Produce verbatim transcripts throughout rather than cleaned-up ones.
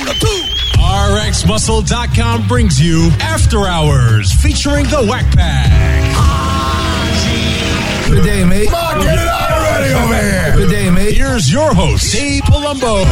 the two. R X Muscle dot com brings you After Hours featuring the Whack Pack. Good day, mate. Come on, get it out already over here. Good day, mate. Here's your host, Dave Palumbo.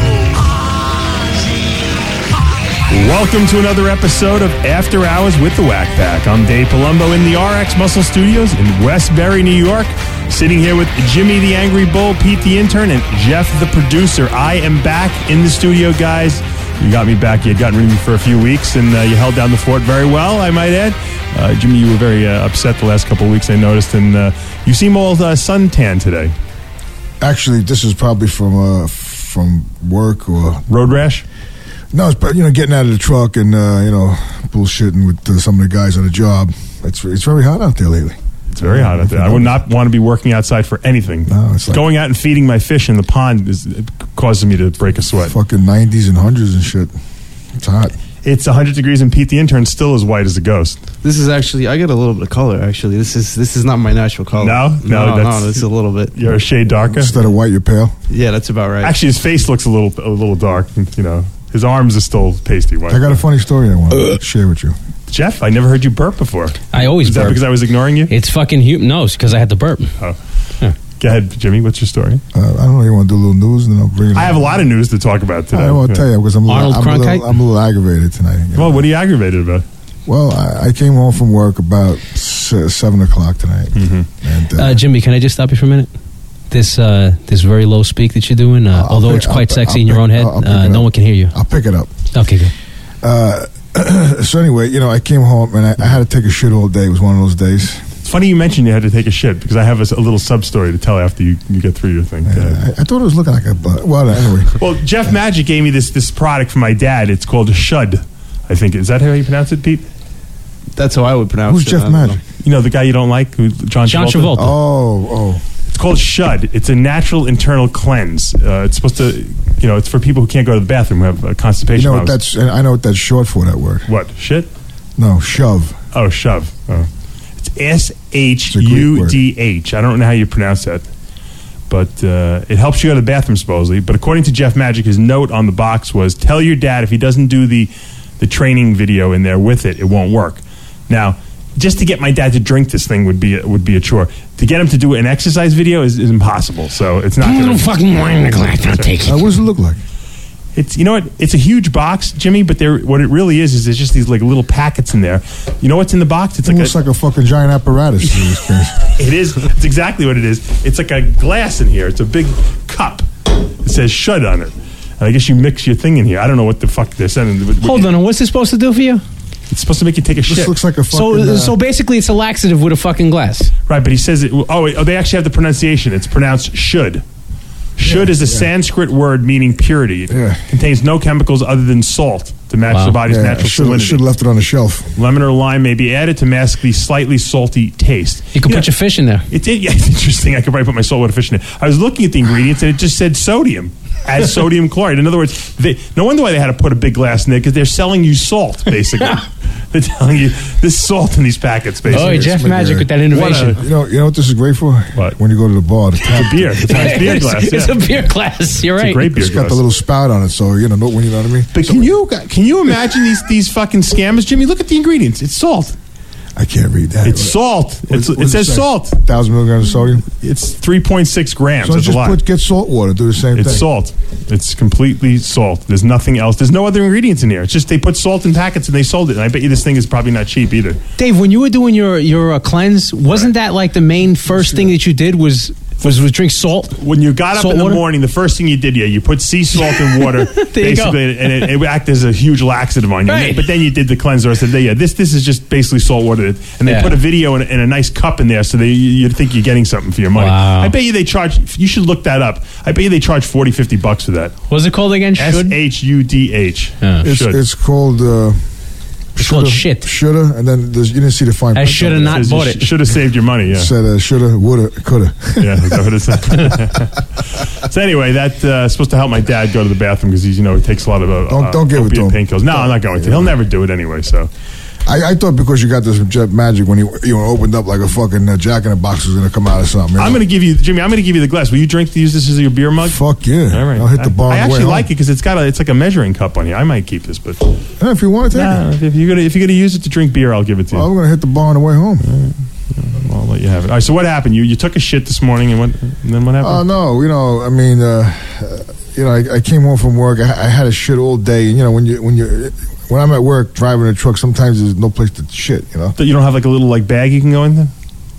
Welcome to another episode of After Hours with the Whack Pack. I'm Dave Palumbo in the R X Muscle Studios in Westbury, New York. Sitting here with Jimmy the Angry Bull, Pete the Intern, and Jeff the Producer. I am back in the studio, guys. You got me back. You had gotten rid of me for a few weeks, and uh, you held down the fort very well, I might add. Uh, Jimmy, you were very uh, upset the last couple of weeks, I noticed, and uh, you seem all uh, suntan today. Actually, this is probably from uh, from work or... Road rash? No, it's, you know, getting out of the truck and, uh, you know, bullshitting with uh, some of the guys on the job. It's it's very hot out there lately. It's very hot out there. I would not want to be working outside for anything. No, it's like going out and feeding my fish in the pond is it causes me to break a sweat. Fucking nineties and hundreds and shit. It's hot. It's one hundred degrees and Pete the Intern still as white as a ghost. This is actually, I get a little bit of color, actually. This is this is not my natural color. No? No, no, that's, no this is a little bit. You're a shade darker? Instead of white, you're pale? Yeah, that's about right. Actually, his face looks a little a little dark, you know. His arms are still pasty white. I got a funny story I want to share with you. Jeff, I never heard you burp before. I always Is burp. that because I was ignoring you? It's fucking human. No, it's because I had to burp. Oh. Yeah. Go ahead, Jimmy. What's your story? Uh, I don't know. You want to do a little news, and then I'll bring it I up. have a lot of news to talk about today. I want to tell you because I'm, a little- Arnold I'm, a Cronkite? little- I'm a little aggravated tonight. You know? Well, what are you aggravated about? Well, I, I came home from work about s- seven o'clock tonight. Mm-hmm. And, uh, Uh, Jimmy, can I just stop you for a minute? This uh, this very low speak that you're doing, uh, I'll although pick- it's quite I'll- sexy I'll in your pick- own head, I'll- I'll pick uh, it no up. one can hear you. I'll pick it up. Okay, good. Uh, so anyway, you know, I came home and I, I had to take a shit all day. It was one of those days. It's funny you mentioned you had to take a shit because I have a, a little sub story to tell after you, you get through your thing. Go ahead. I, I thought it was looking like a butt. Well, anyway. Well, Jeff Magic gave me this this product from my dad. It's called a Shud, I think. Is that how you pronounce it, Pete? That's how I would pronounce Who's it. Jeff I don't Magic? know. You know, the guy you don't like? Who, John, John Travolta? Travolta. Oh, oh. It's called Shud. It's a natural internal cleanse. Uh, it's supposed to, you know, it's for people who can't go to the bathroom, who have uh, constipation You know what problems. that's? I know what that's short for. That word. What? Shit? No, shove. Oh, shove. Oh. It's S H U D H. I don't know how you pronounce that. But uh, it helps you go to the bathroom, supposedly. But according to Jeff Magic, his note on the box was, tell your dad if he doesn't do the, the training video in there with it, it won't work. Now, just to get my dad to drink this thing would be a, would be a chore. To get him to do an exercise video is, is impossible. So it's not A going little to... fucking wine in the glass. I'll take Uh, it. what does it look like? It's, you know what? It's a huge box, Jimmy, but there, what it really is is there's just these like little packets in there. You know what's in the box? It's It like looks a, like a fucking giant apparatus. In this case. It is. It's exactly what it is. It's like a glass in here. It's a big cup. It says "Shud" on it. And I guess you mix your thing in here. I don't know what the fuck they're sending. Hold on, what's this supposed to do for you? It's supposed to make you take a This shit. looks like a So, fucking. uh, so basically, it's a laxative with a fucking glass. Right, but he says it. Oh, wait, oh, they actually have the pronunciation. It's pronounced "should." Should Yeah, is a yeah. Sanskrit word meaning purity. It Yeah. contains no chemicals other than salt to match Wow. the body's yeah, natural should salinity. have left it on the shelf. Lemon or lime may be added to mask the slightly salty taste. You can know, put your fish in there. It's, it, yeah, it's interesting. I could probably put my saltwater fish in it. I was looking at the ingredients and it just said sodium as sodium chloride. In other words, they, no wonder why they had to put a big glass in there because they're selling you salt, basically. They're telling you this salt in these packets, basically. Oh, Jeff like Magic a- with that innovation. What You know, you know what this is great for? What? When you go to the bar, the tap. It's a beer. It's a nice beer it's, glass. it's yeah. a beer glass. You're It's right. a great beer It's got glass. the little spout on it, so you know, know when you know what I mean. But can you can you imagine these these fucking scammers, Jimmy? Look at the ingredients. It's salt. I can't read that. It's salt. What- It's, what it does says say? salt. Thousand milligrams of sodium. It's three point six grams. So That's a just lot. put get salt water. Do the same It's thing. salt. It's completely salt. There's nothing else. There's no other ingredients in here. It's just they put salt in packets and they sold it. And I bet you this thing is probably not cheap either. Dave, when you were doing your your uh, cleanse, wasn't that like the main first thing that you did was was, was drink salt? When you got up Salt in the water? morning, the first thing you did, yeah, you put sea salt in water, There you go. basically, and it, it would act as a huge laxative on you. Right. But then you did the cleanser. I said, yeah, this this is just basically salt water. And they Yeah. put a video in, in a nice cup in there, so they, you, you'd think you're getting something for your money. Wow. I bet you they charge. You should look that up. I bet you they charge forty, fifty bucks for that. What's it called again? S Should? H U D H. Yeah. It's, Should. it's called. Uh, It's called shit. Shoulda, and then there's, you didn't see the fine I print shoulda on it. not bought it. Should have saved your money. Yeah. Said uh, shoulda, woulda, coulda. Yeah, is that what it said? So anyway, that's uh, supposed to help my dad go to the bathroom because he's, you know, he takes a lot of uh, Don't- don't give it to opiate him. painkillers. No, I'm not going to. He'll never do it anyway. So I, I thought because you got this jet magic when you you opened up like a fucking uh, Jack in the Box was gonna come out or something. You know? I'm going to give you, Jimmy. I'm going to give you the glass. Will you drink? Use this as your beer mug? Fuck yeah! All right. I'll hit the bar. I, I on the way actually home. like it because it's got a. It's like a measuring cup on here. I might keep this, but Yeah, if you want to take nah, it, if you're gonna if you're gonna use it to drink beer, I'll give it to you. well, I'm gonna hit the bar on the way home. I'll let you have it. All right. So what happened? You you took a shit this morning, and what? And then what Oh happened? no, you know, I mean, uh, uh, you know, I, I came home from work. I, I had a shit all day, and you know, when you when you when I'm at work driving a truck, sometimes there's no place to shit. You know, That you don't have like a little like bag you can go in there.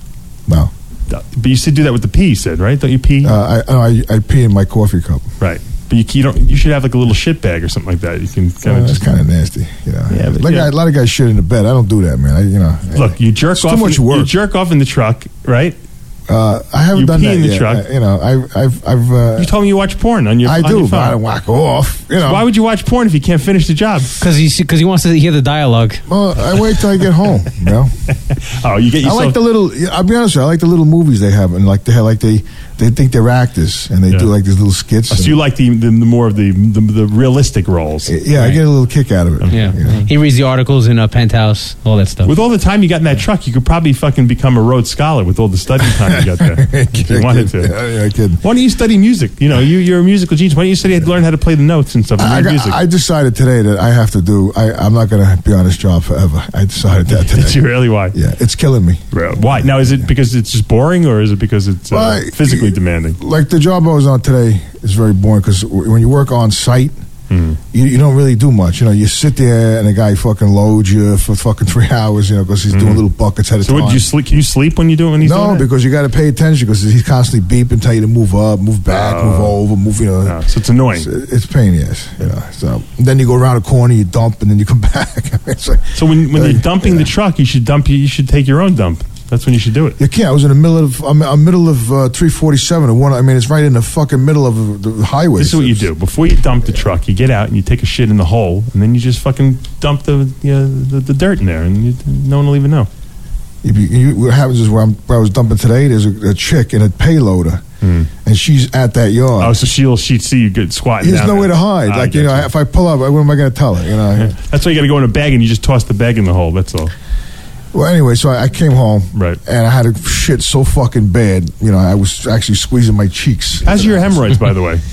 no. But you said do that with the pee. You said right? Don't you pee? Uh, I, no, I I pee in my coffee cup. right. But you, you don't. You should have like a little shit bag or something like that. You can kind Uh, of that's just kind of nasty, you know. Yeah, but like yeah. I, a lot of guys shit in the bed. I don't do that, man. I, you know, look. You jerk It's off. too much in, work. You jerk off in the truck, right? Uh, I haven't You done pee that in the yet. truck. I, you know, I've, I've, I've. Uh, You told me you watch porn on your. I on do, your but I phone. don't whack off. You know, Why would you watch porn if you can't finish the job? Because he because he wants to hear the dialogue. well, I wait till I get home. You know, Oh, you get I yourself. like the little. I'll be honest with you, I like the little movies they have, and like they have, like they, they think they're actors, and they Yeah. do like these little skits. so and- you like the, the, the more of the, the the realistic roles. yeah, I get a little kick out of it. Yeah. He reads the articles in a Penthouse, all that stuff. With all the time you got in that truck, you could probably fucking become a Rhodes Scholar with all the study time you got there. if you wanted to. Yeah, yeah, I kid. Why don't you study music? You know, you, you're a musical genius. Why don't you study how to learn how to play the notes and stuff and I, read got- music? I decided today that I have to do. I, I'm not going to be on this job forever. I decided that today. Did you really? Why? Yeah, it's killing me. Bro, why? Now, is it because it's just boring or is it because it's uh, Well, I- physically demanding? Like the job I was on today is very boring because when you work on site, Hmm. you, you don't really do much. You know, you sit there and the guy fucking loads you for fucking three hours. You know, because he's doing little buckets at a Hmm. So, time. what, do you sleep? Can you sleep when you do it? When he's no, doing that? because you got to pay attention because he's constantly beeping, tell you to move up, move back, Oh. move over, move. You know, No, so it's annoying. it's, it's a pain in the ass. You know, so then you go around a corner, you dump, and then you come back. It's like, So when when uh, you're dumping yeah. the truck, you should dump. You should take your own dump. That's when you should do it. You can't. I was in the middle of I'm, I'm middle of uh, three forty-seven and one. I mean, it's right in the fucking middle of the highway. This is what you do. Before you dump the truck, you get out and you take a shit in the hole, and then you just fucking dump the you know, the, the dirt in there, and you, no one will even know. You, you, what happens is where, I'm, where I was dumping today, there's a, a chick in a payloader, and she's at that yard. Oh, so she'll she'd see you good squatting. There's down nowhere there. to hide. I like, get you know, if I pull up, what am I going to tell her? You know. Yeah. That's why you got to go in a bag and you just toss the bag in the hole. That's all. Well, anyway, so I, I came home, Right. and I had a shit so fucking bad. You know, I was actually squeezing my cheeks. How's your hemorrhoids, by the way?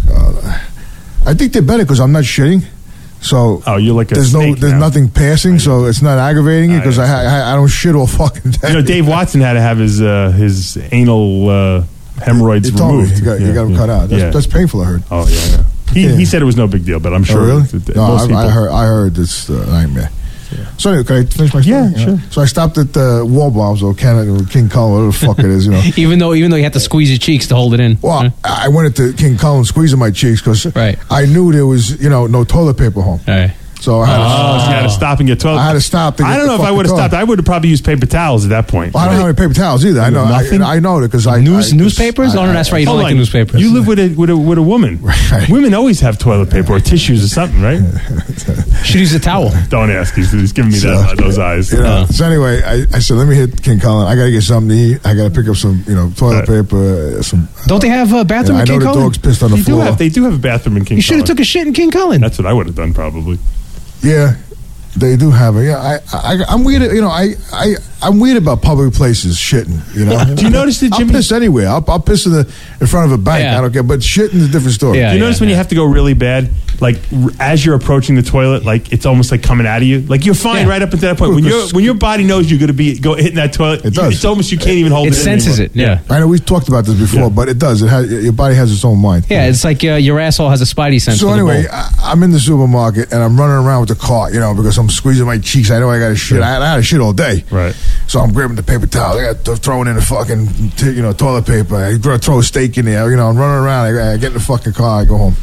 I think they're better because I'm not shitting. So Oh, you're like a there's no, snake there's now. nothing passing, so it's not aggravating I because I, I I don't shit all fucking day. You know, Dave Watson had to have his uh, his anal uh, hemorrhoids He told me removed. you got, you Yeah, got them yeah. cut out. That's, Yeah. that's painful. I heard. Oh yeah, yeah. He Yeah. he said it was no big deal, but I'm sure Oh, really? that- that No, most I, people. I heard. I heard it's a nightmare. So anyway, can I finish my story? Yeah, You know? sure. So I stopped at the Waldbaum's or Canada or King Cullen, whatever the fuck it is, you know. Even though even though you had to squeeze your cheeks to hold it in. Well, Huh? I went into King Cullen squeezing my cheeks because Right. I knew there was, you know, no toilet paper home. All right. So I had, Oh, so you had to stop and get toilet. I had to stop to I get don't the know if I fucking would have toilet. stopped. I would have probably used paper towels at that point. Well, I don't have any paper towels either. I know. Nothing? I, I know that because I News I, newspapers? I, oh no, that's right. You don't Hold like on. the newspapers. You live with a with a with a woman. Right. Women always have toilet paper or tissues or something, right? should use a towel. Don't ask. He's, he's giving me that, So- those eyes. You know, Oh. so anyway, I, I said, let me hit King Cullen. I got to get something to eat. I got to pick up some, you know, toilet Right. paper. uh, Some. Don't they have a bathroom I in know King the Cullen? dog's pissed on the They do floor. have they do have a bathroom in King. You should have Cullen. took a shit in King Cullen. That's what I would have done probably. Yeah, they do have it. Yeah, I, I, I'm weird. You know, I, I, I'm weird about public places shitting. You know, Do you notice that I'll Jimmy? piss anywhere. I'll, I'll piss in the in front of a bank. Yeah. I don't care. But shitting is a different story. Yeah. Do you notice when you have to go really bad, like r- as you're approaching the toilet, like it's almost like coming out of you. Like you're fine Yeah. right up until that point. When your when your body knows you're going to be go hitting that toilet, It you- does. it's almost you can't even hold It it. in senses anymore. it. Yeah. I know we've talked about this before, Yeah. but it does. It has your body has its own mind. Yeah, it's like uh, your asshole has a spidey sense. So for the anyway, bowl. I, I'm in the supermarket and I'm running around with the cart, you know, because I'm squeezing my cheeks. I know I got to shit. I, I had to shit all day. Right. So I'm grabbing the paper towel. I got to throw it in the fucking, t- you know, toilet paper. I throw, throw a steak in there. You know, I'm running around. I, I get in the fucking car. I go home.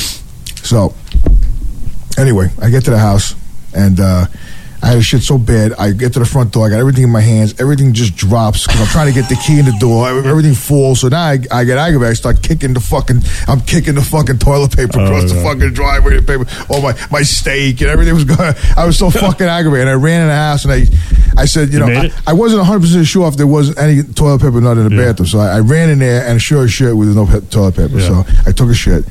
So anyway, I get to the house and uh, I had a shit so bad. I get to the front door. I got everything in my hands. Everything just drops because I'm trying to get the key in the door. Everything falls. So now I, I get aggravated. I start kicking the fucking. I'm kicking the fucking toilet paper Oh, across the yeah. fucking driveway. The paper, oh my my steak and everything was going. I was so fucking aggravated. I ran in the house and I, I said, you, You know, made I, it? I wasn't one hundred percent sure if there was any toilet paper not in the Yeah. bathroom. So I, I ran in there and sure as shit, there was no pe- toilet paper. Yeah. So I took a shit.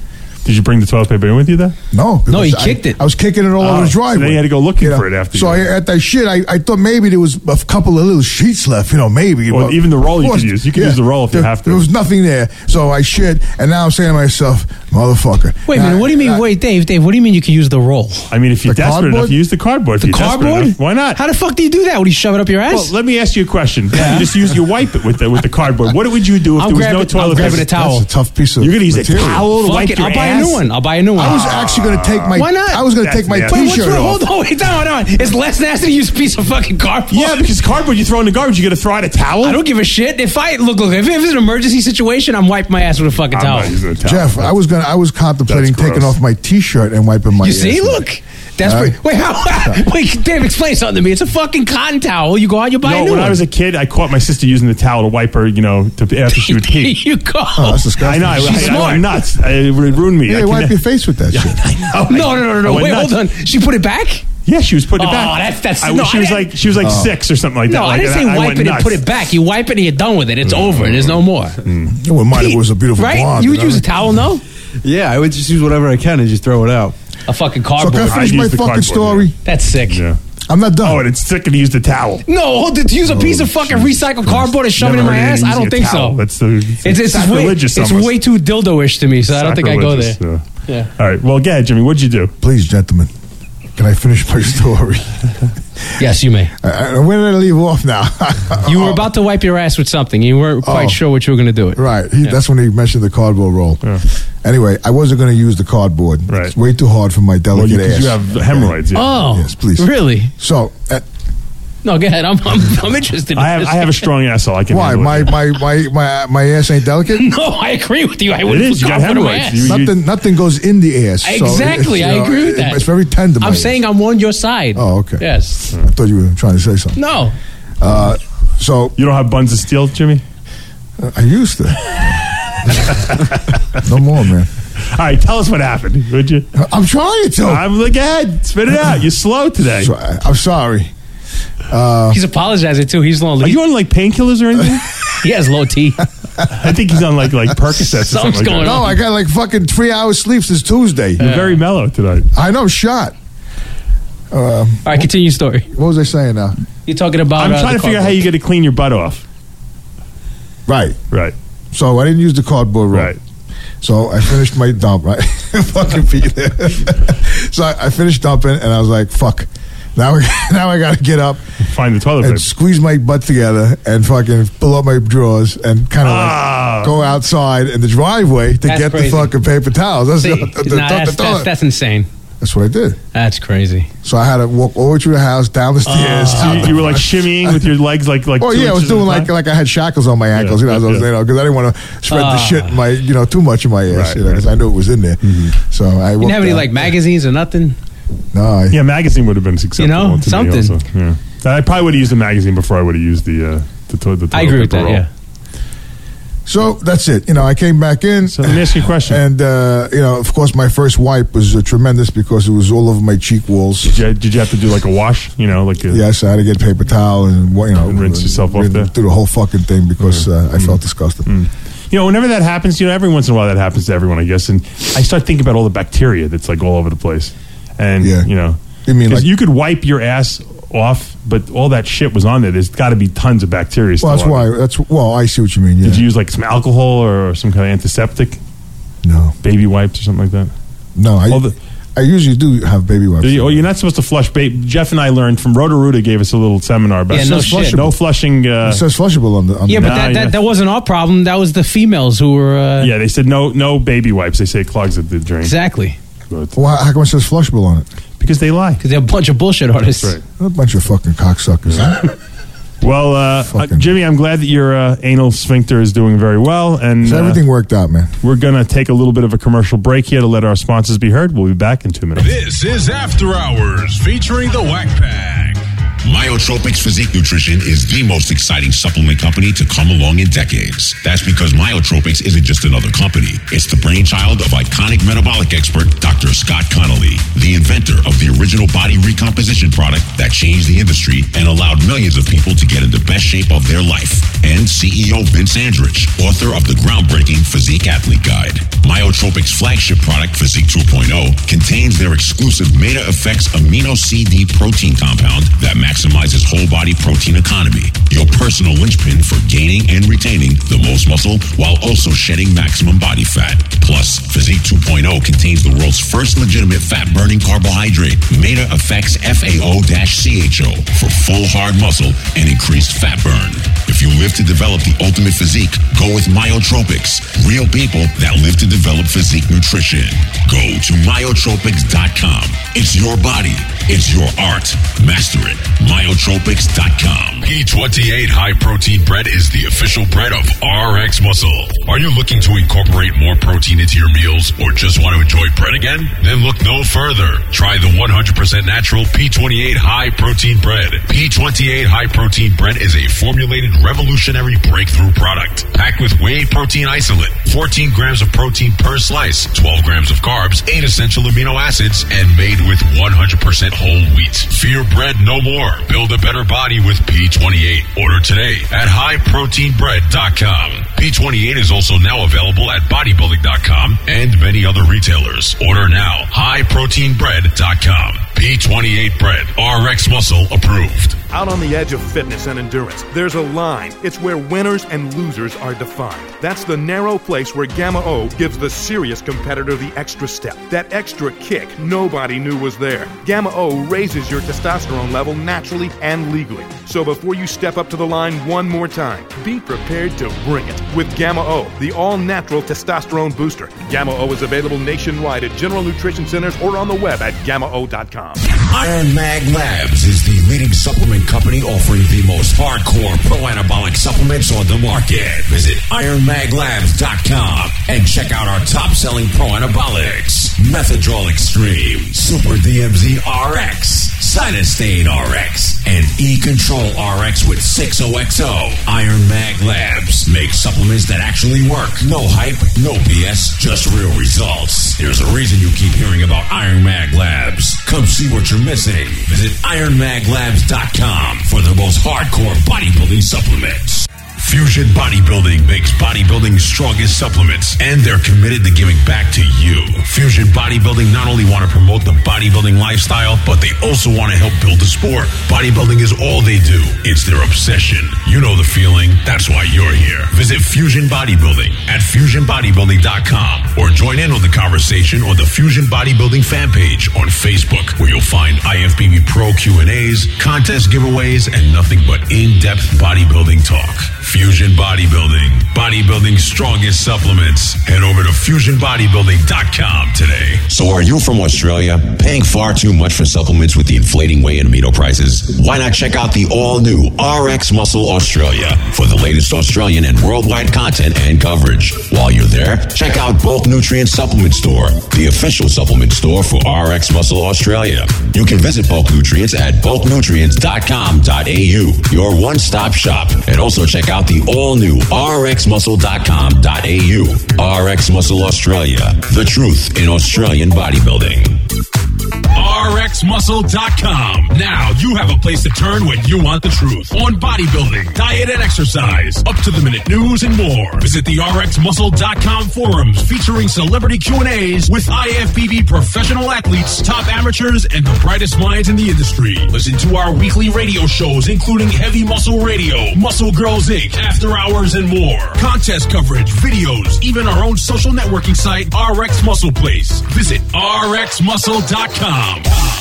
Did you bring the toilet paper in with you then? No. No, he because kicked I, it. I was kicking it all Oh, over the so driveway. then you had to go looking You know? for it after So you- I, at that shit, I, I thought maybe there was a couple of little sheets left, you know, maybe. Well, but even the roll of you could course, use. You could use the roll if you there, have to. There was nothing there. So I shit, and now I'm saying to myself, motherfucker. Wait a Now, minute. What do you mean? I- Wait, Dave. Dave. What do you mean you can use the roll? I mean, if you're The desperate enough, cardboard? you use the cardboard. If The you're desperate cardboard? enough, why not? How the fuck do you do that? Would you shove it up your ass? Well, let me ask you a question. You just use you wipe it with the with the cardboard. What would you do if I'm there was grabbing, no toilet I'm grabbing paper? a towel. That's a tough piece of You're gonna use material. a towel to Fuck wipe it. your I'll buy a ass? new one. I'll buy a new one. I was actually going to take my. Why not? I was going to That's take my nasty. Wait, what's T-shirt wrong? off. Hold on, wait, hold on, hold on. It's less nasty to use a piece of fucking cardboard. Yeah, because cardboard you throw in the garbage, you got to throw out a towel. I don't give a shit. If I look, look, if, if it's an emergency situation, I'm wiping my ass with a fucking I'm towel. not using a towel. Jeff, I was gonna. I was contemplating That's taking gross. off my T-shirt and wiping my. You ass see, with it. look. That's All pretty. right. Wait, how? Wait, Dave, explain something to me. It's a fucking cotton towel. You go out, you buy No, a new when one. I was a kid, I caught my sister using the towel to wipe her, you know, to, after she would pee. you go. Oh, that's I disgusting. know. I, She's I, I smart. went nuts. I, it ruined me. Yeah, I you wipe connect- your face with that shit. I know. no, no, no, no, I no. went Wait, nuts. hold on. She put it back? Yeah, she was putting it Oh, back. that's- that's- I, no, she I was didn't- like she was like six or something like that. No, like, I didn't and say I wipe went it and nuts. put it back. You wipe it and you're done with it. It's over. There's no more. It wouldn't mind if it was a beautiful Right? blonde. You would know? use a towel, no? Yeah, I would just use whatever I can and just throw it out. A fucking So cardboard. can I finish I'd my use the fucking cardboard, story? yeah. That's sick. Yeah. I'm not done. Oh, and it's sick to use the towel. No, hold it, to use a piece of fucking recycled cardboard and shove it in Never my heard ass? of I don't using a think towel. so. That's the it's, It's, it's, way, sacrilegious. it's almost. way too dildo-ish to me, so I don't think I go there. Sacrilegious, yeah. Yeah. All right. Well, go ahead, Jimmy. What'd you do? Please, gentlemen, can I finish my story? Yes, you may. uh, where did I leave off now? You were about to wipe your ass with something. You weren't quite Oh. sure what you were going to do it. Right. He, That's when he mentioned the cardboard roll. Yeah. Anyway, I wasn't going to use the cardboard. Right. It's way too hard for my Well, delicate you, 'cause ass. you have hemorrhoids. Yeah. Oh. Yes, please. Really? So, uh, No, go ahead. I'm, I'm, I'm interested in I have this. I have a strong asshole. I can. why? handle My, it. my, my, my, my ass ain't delicate? No, I agree with you. I wouldn't is. feel You got confident in my hemorrhoids. ass. You- Nothing, nothing goes in the ass. so Exactly, it's, I you know, agree with that. It's very tender. my I'm ass. saying I'm on your side. Oh, okay. Yes. I thought you were trying to say something. No. Uh, so You don't have buns of steel, Jimmy? uh, I used to. No more, man. All right, tell us what happened, would you? I'm trying to. I'm like, go ahead, spit it out. You're slow today. So, I- I'm sorry. He's apologizing too. He's lonely. Are you on like painkillers or anything? He has low T. I think he's on like like Percocets or something Something's like going that. on. No, I got like fucking three hours sleep since Tuesday. You're very mellow tonight. I know, shot. All right, continue your story. What was I saying now? You're talking about. I'm uh, trying the to figure out how cardboard. you get to clean your butt off. Right. Right, So I didn't use the cardboard roll. right. So I finished my dump, right? Fucking Peter. So I, I finished dumping, and I was like, fuck. Now, I, now I got to get up Find the toilet and paper. squeeze my butt together and fucking pull up my drawers and kind of Ah. like go outside in the driveway to That's get crazy. the fucking paper towels. That's, See, the, the, nah, the- that's, the- that's, that's insane. that's what I did. That's crazy. So I had to walk all the way through the house, down the stairs. So out you, the you were like front. shimmying with your legs, like like. Oh two yeah, I was inches at a doing like time? like I had shackles on my ankles, Yeah, you know, yeah, because yeah. you know, 'cause I didn't want to spread the Ah. shit in my, you know, too much in my ass, Right, you know, because right. I knew it was in there. So I You didn't have any like magazines or nothing? No, I, Yeah, magazine would have been acceptable. know, to something. Me also. Yeah. I probably would have used a magazine before I would have used the uh, the, to- the toilet I agree with paper that. roll. Yeah. So that's it. You know, I came back in. So let me ask you a question. And, uh, you know, of course, my first wipe was uh, tremendous because it was all over my cheek walls. Did you, did you have to do like a wash? You know, like a, Yes, I had to get paper towel and, you know, And rinse yourself off rin- there? do the whole fucking thing because uh, I felt disgusted. You know, whenever that happens, you know, every once in a while that happens to everyone, I guess. And I start thinking about all the bacteria that's like all over the place. And, Yeah. you know, You mean 'cause like- you could wipe your ass off, but all that shit was on there. There's got to be tons of bacteria still Well, that's on why. there. That's well, I see what you mean. Yeah. Did you use like some alcohol or some kind of antiseptic, No, baby wipes or something like that? no. I, Well, the- I usually do have baby wipes. You, oh, you're not supposed to flush baby. Jeff and I learned from Roto-Rooter gave us a little seminar about Yeah, no says shit. flushable. no flushing. Uh, It says flushable on the. On Yeah, the but that, Nah, that, yeah. that wasn't our problem. That was the females who were. Uh, yeah, they said no no baby wipes. They say it clogs the, the drain. Exactly. But- Well, how come it says flushable on it? because they lie. Because they're a bunch of bullshit artists. Right. A bunch of fucking cocksuckers. Well, uh, Fucking- uh, Jimmy, I'm glad that your uh, anal sphincter is doing very well, and So uh, everything worked out, man. we're gonna take a little bit of a commercial break here to let our sponsors be heard. We'll be back in two minutes. This is After Hours featuring the Whack Pack. Myotropics Physique Nutrition is the most exciting supplement company to come along in decades. That's because Myotropics isn't just another company. It's the brainchild of iconic metabolic expert Doctor Scott Connolly, the inventor of the original body recomposition product that changed the industry and allowed millions of people to get in the best shape of their life. And C E O Vince Andrich, author of the groundbreaking Physique Athlete Guide. Myotropics' flagship product, Physique two point oh, contains their exclusive Meta Effects Amino C D protein compound that maximizes whole body protein economy, your personal linchpin for gaining and retaining the most muscle while also shedding maximum body fat. Plus, Physique two point oh contains the world's first legitimate fat-burning carbohydrate, Meta Effects F A O C H O, for full hard muscle and increased fat burn. If you live to develop the ultimate physique, go with Myotropics. Real people that live to develop physique nutrition. Go to myotropics dot com. It's your body. It's your art. Master it. myotropics dot com. P twenty-eight High Protein Bread is the official bread of R X Muscle. Are you looking to incorporate more protein into your meals or just want to enjoy bread again? Then look no further. Try the one hundred percent natural P twenty-eight High Protein Bread. P twenty-eight High Protein Bread is a formulated revolutionary breakthrough product packed with whey protein isolate, fourteen grams of protein per slice, twelve grams of carbs, eight essential amino acids, and made with one hundred percent whole wheat. Fear bread no more. Build a better body with P twenty-eight. Order today at high protein bread dot com. P twenty-eight is also now available at bodybuilding dot com and many other retailers. Order now. high protein bread dot com. P twenty-eight Bread. R X Muscle approved. Out on the edge of fitness and endurance, there's a line. It's where winners and losers are defined. That's the narrow place where Gamma O gives the serious competitor the extra step. That extra kick nobody knew was there. Gamma O raises your testosterone level naturally and legally. So before you step up to the line one more time, be prepared to bring it with Gamma O, the all-natural testosterone booster. Gamma O is available nationwide at General Nutrition Centers or on the web at gamma o dot com. Iron Mag Labs is the leading supplement company offering the most hardcore pro-anabolic supplements on the market. Visit iron mag labs dot com and check out our top-selling pro-anabolics: Methadrol Extreme, Super D M Z R X, Cytostain R X, and E-Control R X with six O X O. Iron Mag Labs makes supplements that actually work. No hype, no B S, just real results. There's a reason you keep hearing about Iron Mag Labs. Come see what you're missing. Visit iron mag labs dot com for the most hardcore bodybuilding supplements. Fusion Bodybuilding makes bodybuilding's strongest supplements, and they're committed to giving back to you. Fusion Bodybuilding not only want to promote the bodybuilding lifestyle, but they also want to help build the sport. Bodybuilding is all they do. It's their obsession. You know the feeling. That's why you're here. Visit Fusion Bodybuilding at fusion bodybuilding dot com or join in on the conversation on the Fusion Bodybuilding fan page on Facebook, where you'll find I F B B Pro Q and A's, contest giveaways, and nothing but in-depth bodybuilding talk. Fusion Bodybuilding, bodybuilding's strongest supplements. Head over to fusion bodybuilding dot com today. So are you from Australia, paying far too much for supplements with the inflating whey and amino prices? Why not check out the all-new R X Muscle Australia for the latest Australian and worldwide content and coverage? While you're there, check out Bulk Nutrient Supplement Store, the official supplement store for R X Muscle Australia. You can visit Bulk Nutrients at bulk nutrients dot com dot a u, your one-stop shop, and also check out the all-new r x muscle dot com dot a u. R X Muscle Australia, the truth in Australian bodybuilding. R X muscle dot com. Now you have a place to turn when you want the truth on bodybuilding, diet, and exercise, up-to-the-minute news, and more. Visit the r x muscle dot com forums featuring celebrity Q and A's with I F B B professional athletes, top amateurs, and the brightest minds in the industry. Listen to our weekly radio shows, including Heavy Muscle Radio, Muscle Girls Incorporated, After Hours, and more. Contest coverage, videos, even our own social networking site, R X Muscle Place. Visit r x muscle dot com.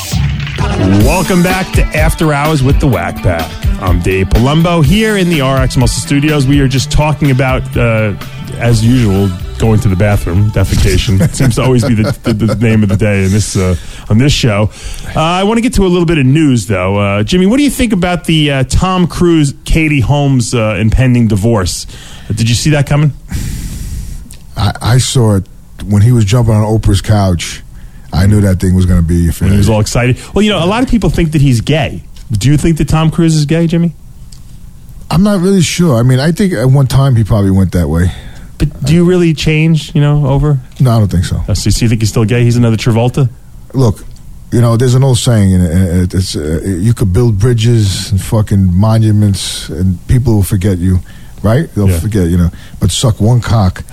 Welcome back to After Hours with the Whack Pack. I'm Dave Palumbo here in the R X Muscle Studios. We are just talking about, uh, as usual, going to the bathroom, defecation. It seems to always be the, the, the name of the day in this uh, on this show. Uh, I want to get to a little bit of news, though. Uh, Jimmy, what do you think about the uh, Tom Cruise, Katie Holmes uh, impending divorce? Uh, did you see that coming? I, I saw it when he was jumping on Oprah's couch. I knew that thing was going to be. When he was all excited. Well, you know, a lot of people think that he's gay. Do you think that Tom Cruise is gay, Jimmy? I'm not really sure. I mean, I think at one time he probably went that way. But do you really change, you know, over? No, I don't think so. Oh, so you think he's still gay? He's another Travolta? Look, You know, there's an old saying, and it, it's uh, you could build bridges and fucking monuments, and people will forget you, right? They'll Yeah. forget, you know. But suck one cock,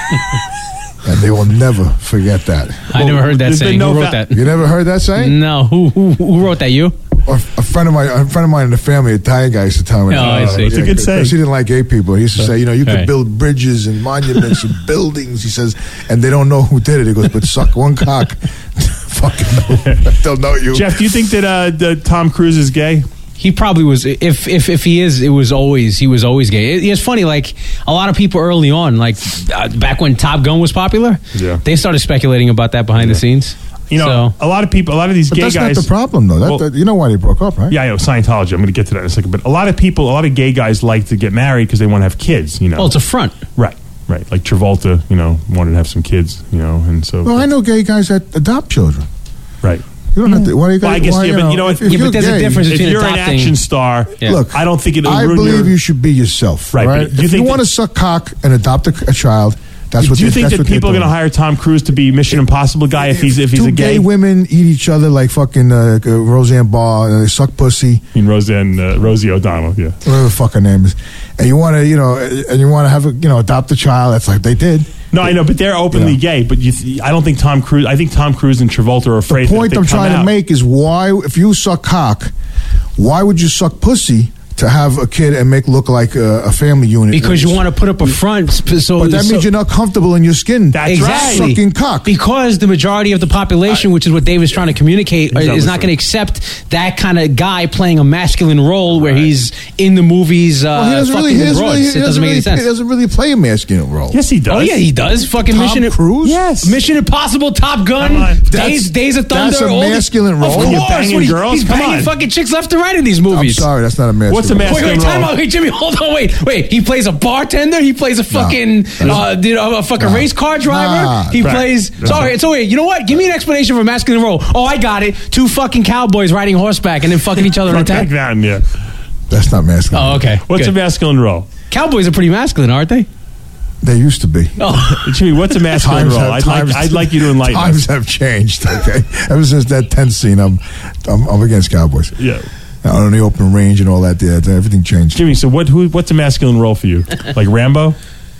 and they will never forget that. I never heard that there's been saying. no Who wrote va- that? You never heard that saying? No. Who, who who wrote that? You? Or a friend of mine, a friend of mine in the family, an Italian guy, used to tell me. Oh, I see. It's a good Because saying. he didn't like gay people. He used to say, you know, you could Right. build bridges and monuments and buildings. He says, and they don't know who did it. He goes, but suck one cock, fucking know. They'll know you. Jeff, do you think that uh, the Tom Cruise is gay? He probably was. If if if he is, it was always he was always gay. It, it's funny, like a lot of people early on, like uh, back when Top Gun was popular, Yeah. they started speculating about that behind the scenes. You know, So- a lot of people, a lot of these But gay that's guys. not the problem, though. That, Well- that- you know why they broke up, right? Yeah, I know Scientology. I'm going to get to that in a second. But a lot of people, a lot of gay guys like to get married because they want to have kids. You know, Well, it's a front. right, right. Like Travolta, you know, wanted to have some kids. You know, and so Well, I know gay guys that adopt children. right. You don't have to. Why do you Well, I guys, guess, why, yeah, but you know what? if- if Yeah, but you're there's a gay- difference If between you're an adopting- action star, Yeah. Look, I don't think it'll I ruin believe your- you should be yourself, Right, right? but do you If you think want to that- suck cock and adopt a, a child, that's what. Do you they, think that's that what they're people are going to doing. hire Tom Cruise to be Mission Impossible guy if he's if he's Two a gay? gay women eat each other like fucking uh, uh, Roseanne Barr, and they suck pussy, I mean, Roseanne, uh, Rosie O'Donnell, yeah. whatever the fuck her name is, and you want to, you know, and you want to have a, you know, adopt a child. That's like they did. No, I know, but they're openly Yeah. gay. But you th- I don't think Tom Cruise. I think Tom Cruise and Travolta are afraid. The that point if I'm they come trying to out- make is why, if you suck cock, why would you suck pussy to have a kid and make look like a, a family unit? Because you want to put up a front, sp- so But that so- means you're not comfortable in your skin. That's exactly right. Sucking cock. Because the majority of the population, which is what Dave is trying to communicate, Exactly. is not going to accept that kind of guy playing a masculine role where he's in the movies. Uh, Well, he doesn't fucking really. He with doesn't broads. really. It He doesn't make any really, sense. He doesn't really play a masculine role. Yes, he does. Oh yeah, he does. Fucking Tom Mission Cruise? Yes. Mission Impossible, Top Gun, Come on. Days, That's- Days of Thunder. that's a all these- masculine role. Of When course, you're banging What, he- girls? he's Come banging on. fucking chicks left and right in these I'm movies. sorry, that's not a masculine. What's a role. mas- Wait, wait, Masculine time role. out. Wait, Jimmy, hold on. Wait, wait. He plays a bartender. He plays a fucking, uh, you know, a fucking Nah. race car driver. Nah. He Right. plays. That's Sorry, right. it's okay. You know what? Give me an explanation for a masculine role. Oh, I got it. Two fucking cowboys riding horseback and then fucking each other in a Brokeback tent. Mountain, yeah. That's not masculine. Oh, okay. What's Good. a masculine role? Cowboys are pretty masculine, aren't they? They used to be. Oh, Jimmy, what's a masculine Times role? have- I'd like, times- I'd like you to enlighten Times us. have changed. Okay, ever since that tent scene, I'm, I'm, I'm against cowboys. Yeah. Out on the open range and all that. There, everything changed. Jimmy, so what? Who? What's a masculine role for you? Like Rambo?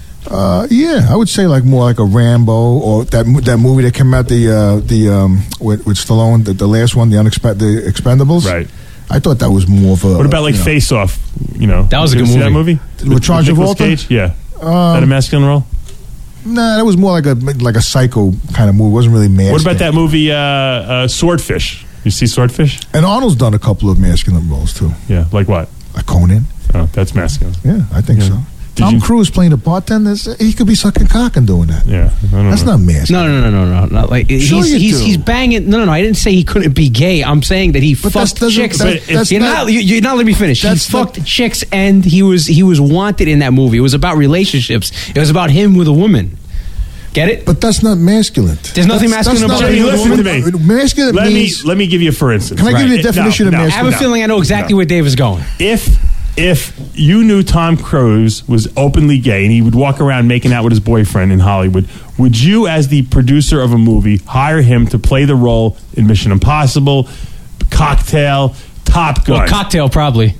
Uh, yeah, I would say like more like a Rambo or that mo- that movie that came out the uh, the um, with, with Stallone, the, the last one, the unexpe- the Expendables. Right. I thought that was more of a. What about like you know, Face Off? You know, That was a You good see That movie. movie With John Nicolas Travolta? Cage? Yeah. Is Um, that a masculine role? Nah, that was more like a like a psycho kind of movie. It wasn't really masculine. What about that movie uh, uh, Swordfish? You see Swordfish? And Arnold's done a couple of masculine roles too, Yeah. Like what? like Conan. Oh, that's masculine. Yeah, I think Yeah. so. Did Tom you- Cruise playing a bartender, he could be sucking cock and doing that. Yeah. I don't That's know. not masculine. no, no, no, no, no, no. Like Sure he's you he's do. he's banging. No, no, no. I didn't say he couldn't be gay. I'm saying that he But that's- fucked doesn't- chicks. that- But that's you're not- not. You, you're not. Let me finish. He That's fucked not- chicks, and he was he was wanted in that movie. It was about relationships. It was about him with a woman. Get it? But that's not masculine. There's nothing That's- masculine that's about not it. a Listen to woman. me. Masculine Let me means. let me give you a for instance. Can I give you Right. the definition No, of no. I have a masculine? feeling I know exactly No. where Dave is going. If if you knew Tom Cruise was openly gay and he would walk around making out with his boyfriend in Hollywood, would you, as the producer of a movie, hire him to play the role in Mission Impossible, Cocktail, Top Gun? Well, cocktail probably.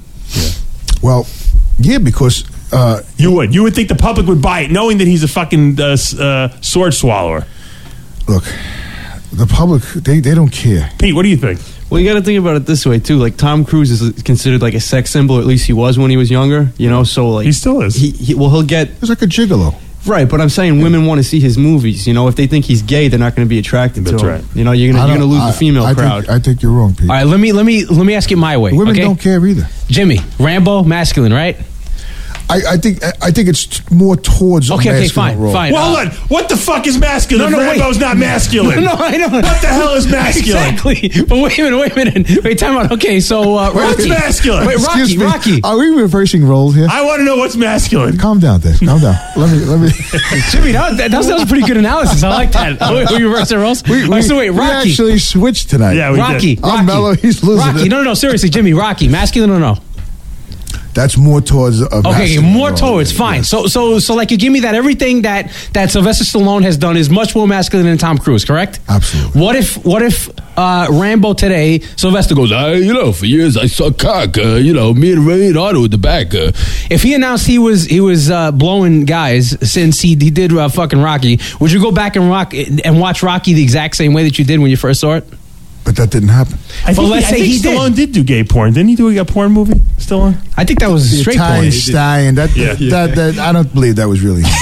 Well, yeah, because uh, you would. You would think the public would buy it, knowing that he's a fucking uh, s- uh, sword swallower. look, the public they, they don't care. Pete, what do you think? Well, you got to think about it this way too. Like Tom Cruise is considered like a sex symbol, or at least he was when he was younger. You know, so like He still is. He, he well, he'll get It's like a gigolo. right. But I'm saying women want to see his movies. You know, if they think he's gay, they're not going to be attracted That's to him. right. You know, you're I gonna you're don't- gonna lose I- the female I crowd. Think, I think you're wrong, Pete. All right, let me let me let me ask it my way. Women okay? don't care either. Jimmy, Rambo, masculine, right? I, I think I think it's t- more towards a Okay, okay, masculine fine, role. fine. Well, Uh, hold on. What the fuck is masculine? No, no, wait. Rambo's not masculine. No, I know. What the hell is masculine? Exactly. But wait a minute, wait a minute. Wait, time out. Okay, so uh, What's Rocky. masculine? Wait, Rocky, Excuse me. Rocky. Are we reversing roles here? I want to know what's masculine. Calm down, Dave. Calm down. Let me. Let me. Jimmy, that, that, that was that was a pretty good analysis. I like that. We, we reversed the roles. We, All right, so wait, we Rocky. actually switched tonight. Yeah, we Rocky. did. Rocky. I'm mellow, he's losing Rocky. it. No, no, no. Seriously, Jimmy. Rocky. Masculine or no? That's more towards. A Okay, masculine more role. towards fine. Yes. So, so, so, like you give me that everything that that Sylvester Stallone has done is much more masculine than Tom Cruise, correct? Absolutely. What if, what if uh, Rambo today, Sylvester goes, uh, you know, for years I suck cock, uh, you know, me and Ray Otto at the back. Uh. If he announced he was he was uh, blowing guys since he, he did uh, fucking Rocky, would you go back and rock and watch Rocky the exact same way that you did when you first saw it? But that didn't happen. I think, let's I say think he did. Stallone did. do gay porn. Didn't he do a porn movie? Stallone? I think that was The straight Italian porn. Stallion. That, Yeah. that, that, I don't believe that was really.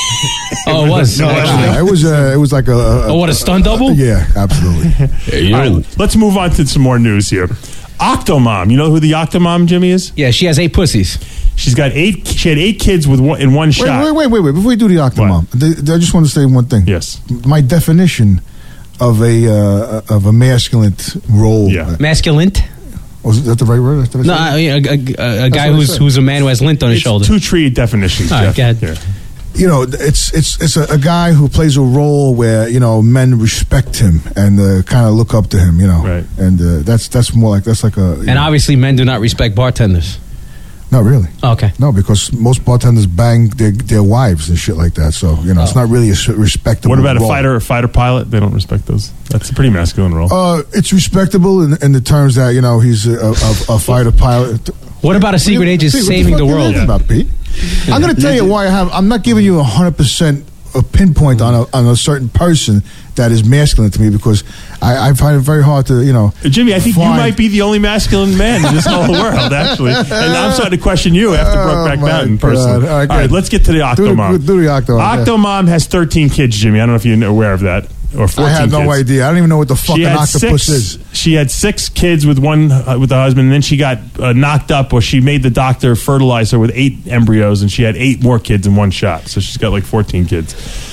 Oh, it was. No, Nah, it was. Uh, it was like a. a Oh, what, a stunt double? Yeah, absolutely. All right, let's move on to some more news here. Octomom. You know who the Octomom, Jimmy, is? Yeah, she has eight pussies. She's got eight. She had eight kids with one, in one Wait, shot. wait, wait, wait, wait. Before we do the Octomom, th- th- I just want to say one thing. Yes. My definition of a uh, of a masculine role. Yeah. Masculine? Was that the right word? Did I No, say a, that? a, a, a guy what I who's said. who's a man who has lint on his It's shoulder. two tree definitions. All right, Jeff. go ahead. Here. You know, it's it's it's a, a guy who plays a role where you know men respect him and uh, kind of look up to him. You know, Right. And uh, that's that's more like that's like a. you And know, obviously, men do not respect bartenders. not really. Okay. No, because most bartenders bang their, their wives and shit like that. So you know, it's not really a s- respectable. What about a role. fighter or fighter pilot? They don't respect those. That's a pretty masculine role. Uh, it's respectable in, in the terms that you know he's a, a, a fighter pilot. What about a secret agent Pete, what saving the fuck you world? thinking about, Pete? I'm going to tell you why I have. I'm not giving you a hundred percent a pinpoint on a on a certain person that is masculine to me because I, I find it very hard to you know. Jimmy, I think you find- might be the only masculine man in this whole world, actually. And I'm starting to question you after Oh, Brokeback my Mountain, God. personally. All right, All right, good. let's get to the Do the- Octomom. do the Octomom, yeah. Octomom has thirteen kids, Jimmy. I don't know if you're aware of that. Or fourteen I had no kids. idea. I don't even know what the fucking She had octopus six, is. She had six kids with one uh, with the husband, and then she got uh, knocked up, or she made the doctor fertilize her with eight embryos, and she had eight more kids in one shot. So she's got like fourteen kids,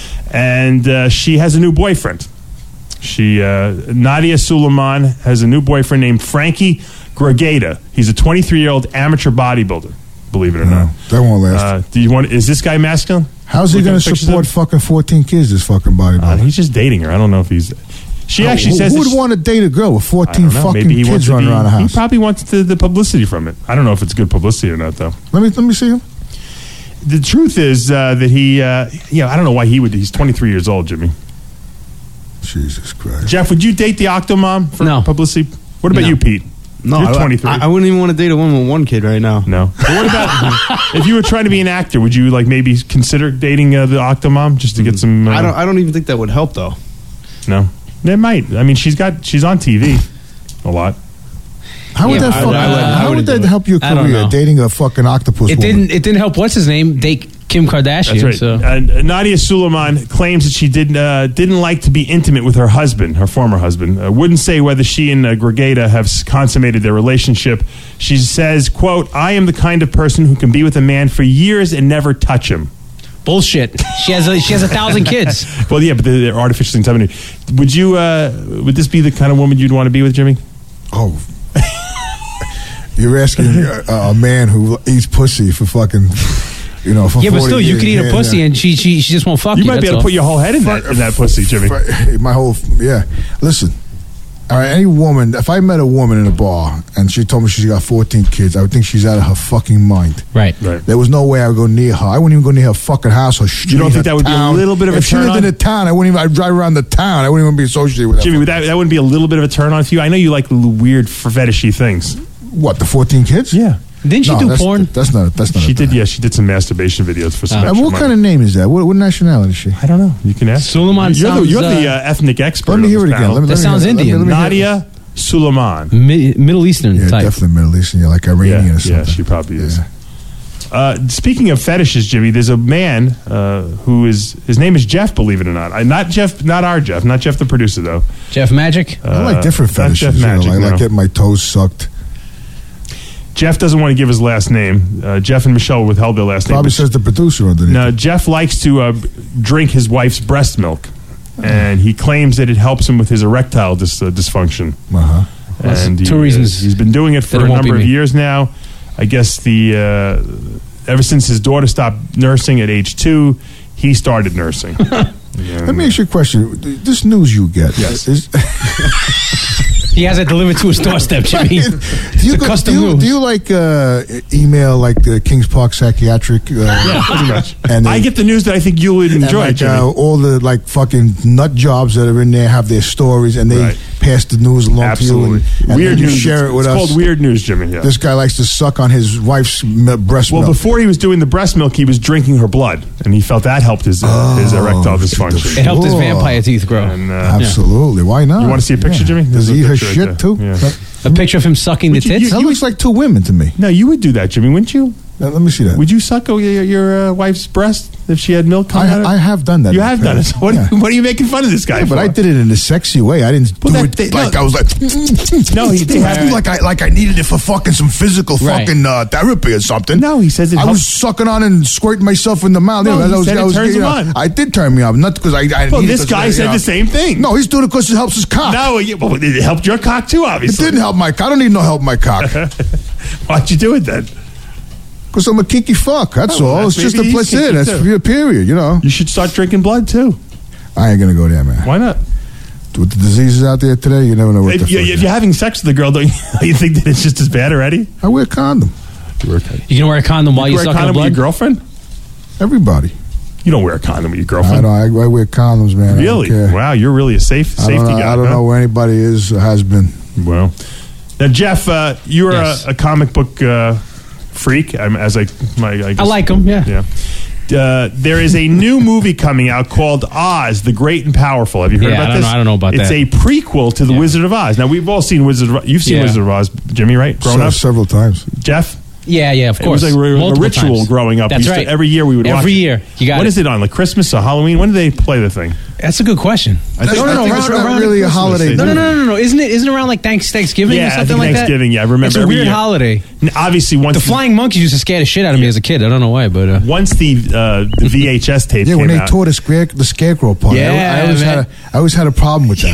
and uh, she has a new boyfriend. She uh, Nadia Suleiman has a new boyfriend named Frankie Gregata. He's a twenty-three year old amateur bodybuilder. Believe it or not. That won't last. Uh, do you want? Is this guy masculine? How's he Look going at to pictures support of- fucking fourteen kids? This fucking bodybuilder. Uh, he's just dating her. I don't know if he's. She actually who, says who that would she- want to date a girl with I fourteen don't know. fucking Maybe he wants kids to running be- around the house? He probably wants the, the publicity from it. I don't know if it's good publicity or not, though. Let me let me see him. The truth is uh, that he, uh, yeah, I don't know why he would. He's twenty-three years old, Jimmy. Jesus Christ. Jeff, would you date the Octomom for No. publicity? What about No. you, Pete? No, You're I- twenty-three. I, I wouldn't even want to date a woman with one kid right now. no. But what about if you were trying to be an actor? Would you like maybe consider dating uh, the Octomom just to get some? Uh, I don't. I don't even think that would help though. No, it might. I mean, she's got she's on T V a lot. How would Yeah, that I fuck, would- I would- I how would wouldn't that do it. help your I don't career? know. Dating a fucking octopus It woman. didn't. It didn't help. What's his name? Date Kim Kardashian. That's right. So. Uh, Nadia Suleiman claims that she did, uh, didn't like to be intimate with her husband, her former husband. Uh, wouldn't say whether she and uh, Gregata have s- consummated their relationship. She says, quote, I am the kind of person who can be with a man for years and never touch him. Bullshit. She has a, she has a thousand kids. Well, yeah, but they're, they're artificially inseminated. Would you, uh, would this be the kind of woman you'd want to be with, Jimmy? Oh. You're asking a, a man who eats pussy for fucking, you know, for Yeah, but forty still, you years. could eat a Yeah, pussy yeah. and she she she just won't fuck you. You might be that's able to all. put your whole head in that, in that pussy, Jimmy. My whole, yeah. Listen, all right, any woman, if I met a woman in a bar and she told me she's got fourteen kids, I would think she's out of her fucking mind. Right. Right. There was no way I would go near her. I wouldn't even go near her fucking house or street. You don't think her that would be a town. little bit of a if she turn lived on? in the town, I wouldn't even. I'd drive around the town. I wouldn't even be associated with her. Jimmy, would that, that wouldn't be a little bit of a turn on for you? I know you like the weird fetishy things. What, the fourteen kids? Yeah. Didn't she No, do that's, porn? That's not. That's not. She a did, thing. yeah, she did some masturbation videos for some Uh, And extra what money. kind of name is that? What, what nationality is she? I don't know. You can ask. Suleiman You're, the, sounds, you're the uh, uh, ethnic expert. Let me on hear this it again. panel. Let me, That let me sounds hear- let me- Indian. let me hear- Nadia Suleiman. Mi- Middle Eastern Yeah, type. definitely Middle Eastern. Yeah, like Iranian Yeah, or something. yeah, she probably is. Yeah. Uh, speaking of fetishes, Jimmy, there's a man uh, who is his name is Jeff. Believe it or not, I, not Jeff, not our Jeff, not Jeff the producer though. Jeff Magic. Uh, I like different not Jeff fetishes. You know, Magic, I like no. getting my toes sucked. Jeff doesn't want to give his last name. Uh, Jeff and Michelle withheld their last Probably name. says the producer underneath. No, it. Jeff likes to uh, drink his wife's breast milk, and he claims that it helps him with his erectile dis- uh, dysfunction. Uh-huh. And two he, reasons he's been doing it for that it a won't be number of me. years now. I guess the uh, ever since his daughter stopped nursing at age two, he started nursing. Let me ask you a question. This news you get. Yes. Is, He has it delivered to his doorstep, Jimmy. do you, It's a go- custom do you, move. do you like uh, email like the Kings Park Psychiatric? Uh, Yeah, pretty much. And I they- get the news that I think you would and enjoy, like, Jimmy. uh, all the like fucking nut jobs that are in there have their stories, and they Right. pass the news along Absolutely. to you, and, and Weird then you news. share it's it with it's us. called weird news, Jimmy. Yeah. This guy likes to suck on his wife's m- breast Well, milk. before he was doing the breast milk, he was drinking her blood, and he felt that helped his uh, his erectile dysfunction. It helped his Sure. vampire teeth grow. And, uh, Absolutely, why not? You wanna see a picture, Jimmy? Does There's a he eat her picture right shit there. too? Yeah. That, A picture of him sucking the Would you- tits. that looks like two women to me. No, you would do that, Jimmy, wouldn't you? Now, let me see that. Would you suck your, your, your uh, wife's breast if she had milk coming out of I, it? I have done that. You in the have done it. past. So what, Yeah. what are you making fun of this guy Yeah, for? but I did it in a sexy way. I didn't Well, do that- it they- like no. I was like, No, he- they have- like I like I needed it for fucking some physical Right. fucking uh, therapy or something. No, he says it I helps- was sucking on and squirting myself in the mouth. No, You know, he I was, said I it was, turns you know, him on. I did turn me on, not because I. I Well, needed this to- guy you said know. the same thing. No, he's doing it because it helps his cock. No, it, well, it helped your cock too, It obviously. didn't help my cock. I don't need no help my cock. Why'd you do it then? Because I'm a kinky fuck. That's Oh, all. that's It's just a maybe he's place kinky in. That's too. for your period, you know. You should start drinking blood too. I ain't going to go there, man. Why not? With the diseases out there today, you never know what the If, you, fuck if you're having sex with a girl, don't you, you think that it's just as bad already? I wear a condom. You wear a condom, You can wear a condom while you you're wear a sucking condom with blood. your girlfriend? Everybody. You don't wear a condom with your I girlfriend. don't. I, I wear condoms, man. Really? I don't care. Wow, you're really a safe I safety don't, know, guy. I don't huh? know where anybody is or has been. Well, now Jeff, uh, you're Yes. a, a comic book uh, freak. I'm, as I, my, I, guess, I like them. Yeah. Yeah. Uh, there is a new movie coming out called Oz, the Great and Powerful. Have you heard Yeah, about I don't this? know- I don't know about it's that. It's a prequel to The Wizard of Oz. Now, we've all seen Wizard of Oz. You've seen Yeah. Wizard of Oz, Jimmy, right? Growing Se- up? several times. Jeff? Yeah, yeah, of It course. was like a, a Multiple ritual times. growing up. We That's used to- right. every year we would watch Every it. year. You got When it. is it on? Like Christmas or Halloween? When do they play the thing? That's a good question. I think, No, no, I no, think it's it's not around really a Christmas. holiday. They No, do. no, no, no, no. Isn't it? Isn't it around like thanks Thanksgiving Yeah, or I something think like Thanksgiving, that? yeah, I remember It's a every weird year. holiday. N- Obviously, once The Flying Monkeys used to scare the shit out of me as a kid. I don't know why, but uh, once the uh, the V H S tape Yeah, came when they out, tore the, scare, the scarecrow part, I- Yeah, I, always man. had a, I always had a problem with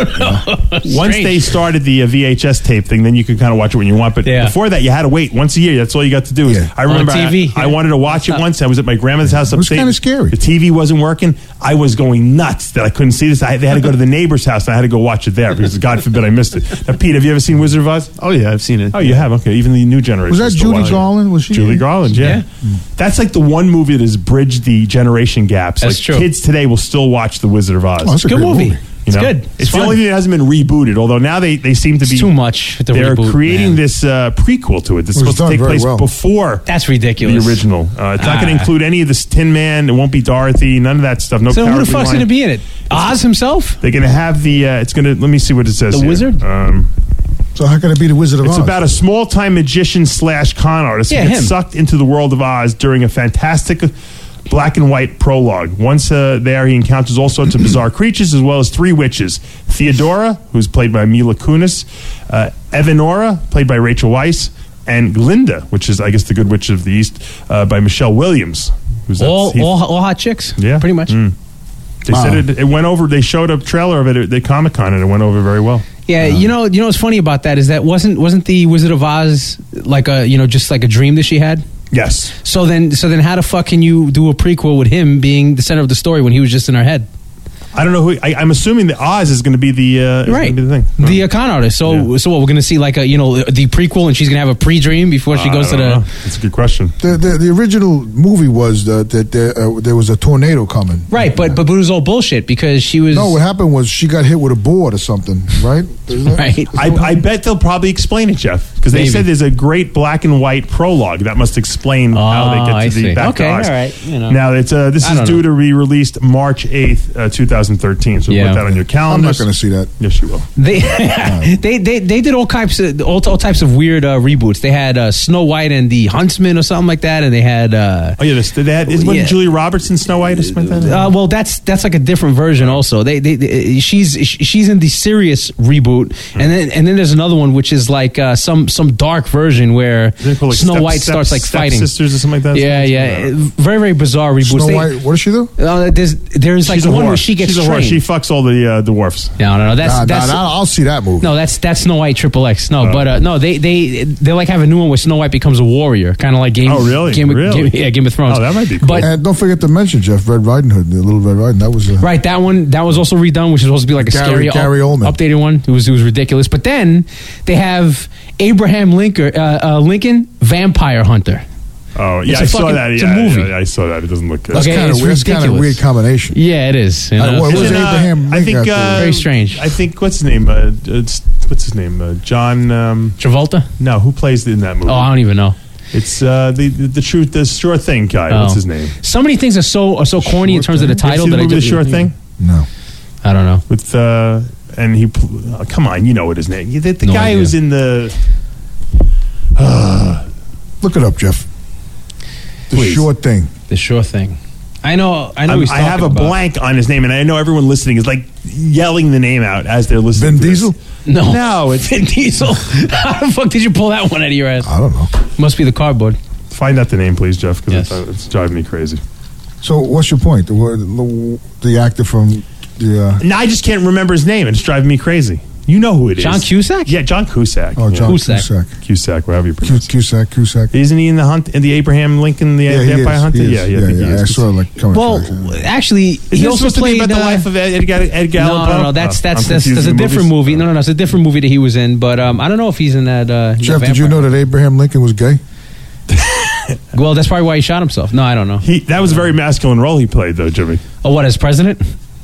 that. once they started the uh, V H S tape thing, then you could kind of watch it when you want. But Yeah. before that, you had to wait once a year. That's all you got to do. Is Yeah. I remember On T V, I, I yeah. wanted to watch it once. I was at my grandmother's house was upstate. kinda scary. The T V wasn't working. I was going nuts that I couldn't see this. I, they had to go to the neighbor's house, and I had to go watch it there because God forbid I missed it. Now, Pete, have you ever seen Wizard of Oz? Oh yeah, I've seen it. Oh, you have. Okay, even the new generation. Was that still Judy watching it. Garland? Was she Julie in? Garland? Yeah. That's like the one movie that has bridged the generation gaps. That's like true. Kids today will still watch The Wizard of Oz. Oh, that's a good great movie. movie. You It's know? good. It's, It's the fun. only thing that hasn't been rebooted. Although now they, they seem to It's be too much with the They're reboot, creating man. this uh, prequel to it. That's It was supposed to done take very place well. before That's the ridiculous. original. Uh, it's not going to Ah. include any of this Tin Man. It won't be Dorothy. None of that stuff. No. So who the Cowardly fuck's Lion. going to be in it? Oz himself? They're going to have the. Uh, it's going to. Let me see what it says. The here. wizard? Um, So how can it be the Wizard of It's Oz? about a small-time magician slash con artist Yeah, who gets him. sucked into the world of Oz during a fantastic black and white prologue. Once uh, there, he encounters all sorts of bizarre creatures as well as three witches. Theodora, who's played by Mila Kunis, uh, Evanora, played by Rachel Weisz, and Glinda, which is, I guess, the Good Witch of the East, uh, by Michelle Williams. Who's that- All, he- all, all hot chicks? Yeah. Pretty much. Mm. They Wow. said it, it went over. They showed a trailer of it at the Comic Con, and it went over very well. Yeah, you know, you know what's funny about that is that wasn't wasn't the Wizard of Oz like a you know just like a dream that she had. Yes. So then, so then, how the fuck can you do a prequel with him being the center of the story when he was just in her head? I don't know who. I, I'm assuming that Oz is going to be the uh, is Right, gonna be the thing. the uh, con artist. So, Yeah. so what we're gonna see like a you know the prequel, and she's gonna have a pre-dream before she Uh, goes I to don't the. know. That's a good question. the, the the original movie was uh, that there, uh, there was a tornado coming. Right, but but it was all bullshit because she was No, what happened was she got hit with a board or something, right? Is that- right. I, I bet they'll probably explain it, Jeff, because they Maybe. said there's a great black and white prologue that must explain how they Oh, get to I the see. back Okay, to Oz. all right, you know. Now it's uh, this I is don't due know. to be released March eighth, uh, two thousand thirteen. So Yeah. put that on your I'm calendar. not going to see that. Yes, you will. They, they they they did all types of all, all types of weird uh, reboots. They had uh, Snow White and the Huntsman or something like that, and they had uh, Oh yeah, this, that is when Yeah. Julia Roberts in Snow White. Is like that? uh, well, that's that's like a different version. Also, they, they, they she's she's in the serious reboot, and then and then there's another one which is like uh, some some dark version where Isn't it called, like, Snow Step- White Step- starts like Step fighting Sisters or something like that? Yeah, yeah, very very bizarre reboots. Snow They- White, what does she do? Uh, there's there's like She's a one whore. where she gets She's a whore. trained. She fucks all the uh, dwarfs. No, no, no. That's Nah, nah, that's nah, I'll see that movie. no, that's that's Snow White Triple X. No, Oh. but uh, no, they they they like have a new one where Snow White becomes a warrior, kind of like Game. Oh, really? Game, Really? Game, yeah, Game of Thrones. Oh, that might be cool. But And don't forget to mention, Jeff, Red Riding Hood, the Little Red Riding. That was a right, that one that was also redone, which is supposed to be like a Gary- scary Gary up- Oldman. updated one. It was it was ridiculous. But then they have Abraham Lincoln, uh, uh, Lincoln Vampire Hunter. Oh, yeah, It's I a saw fucking- that. it's a Yeah, movie. yeah, I saw that. It doesn't look good. That's Okay, kind it's of weird. That's kind of a ridiculous. weird combination. Yeah, it is. You Uh, know? what was Isn't, uh, Abraham I think Lincoln? uh, Very strange. I think what's his name? Uh, it's, what's his name? Uh, John. Um, Travolta? no, who plays in that movie? Oh, I don't even know. It's uh, the, the the truth, the sure thing guy. Oh. What's his name? So many things are so are so corny in Sure terms of the Thing? You title see that the I movie The just Sure Thing No. I don't know. with uh, and he. pl- Oh, come on, you know what his name? The, the No guy idea. who's in the. Look it up, Jeff. The Please. Sure Thing. The Sure Thing. I know. I know. I'm- He's I have a talking about. blank on his name, and I know everyone listening is like yelling the name out as they're listening. Vin to this. Diesel? No, No, it's- Vin Diesel. How the fuck did you pull that one out of your ass? I don't know. Must be the cardboard. Find out the name, please, Jeff, because Yes. it's, it's driving me crazy. So what's your point? The, the, the actor from the... Uh, No, I just can't remember his name, and it's driving me crazy. You know who it is? John Cusack? Yeah, John Cusack. oh, Yeah. John Cusack. Cusack. Cusack, whatever you Cu- pronounce. it. Cusack, Cusack. Isn't he in the hunt in the Abraham Lincoln the Yeah, he Vampire is, Hunter? he is. Yeah, yeah, I yeah, think he yeah. I is. saw it like coming. Well, tracks, yeah. actually, Is he this also supposed to be played about the uh, life of Ed, Edgar, Edgar No, Allan no, Poe? no. That's Oh, that's I'm that's, that's a confusing different movies. movie. No, no, no. It's a different movie that he was in. But um, I don't know if he's in that. Uh, Jeff, that did you Vampire. know that Abraham Lincoln was gay? Well, that's probably why he shot himself. No, I don't know. He, that was a very masculine role he played, though, Jimmy. Oh, what, as president?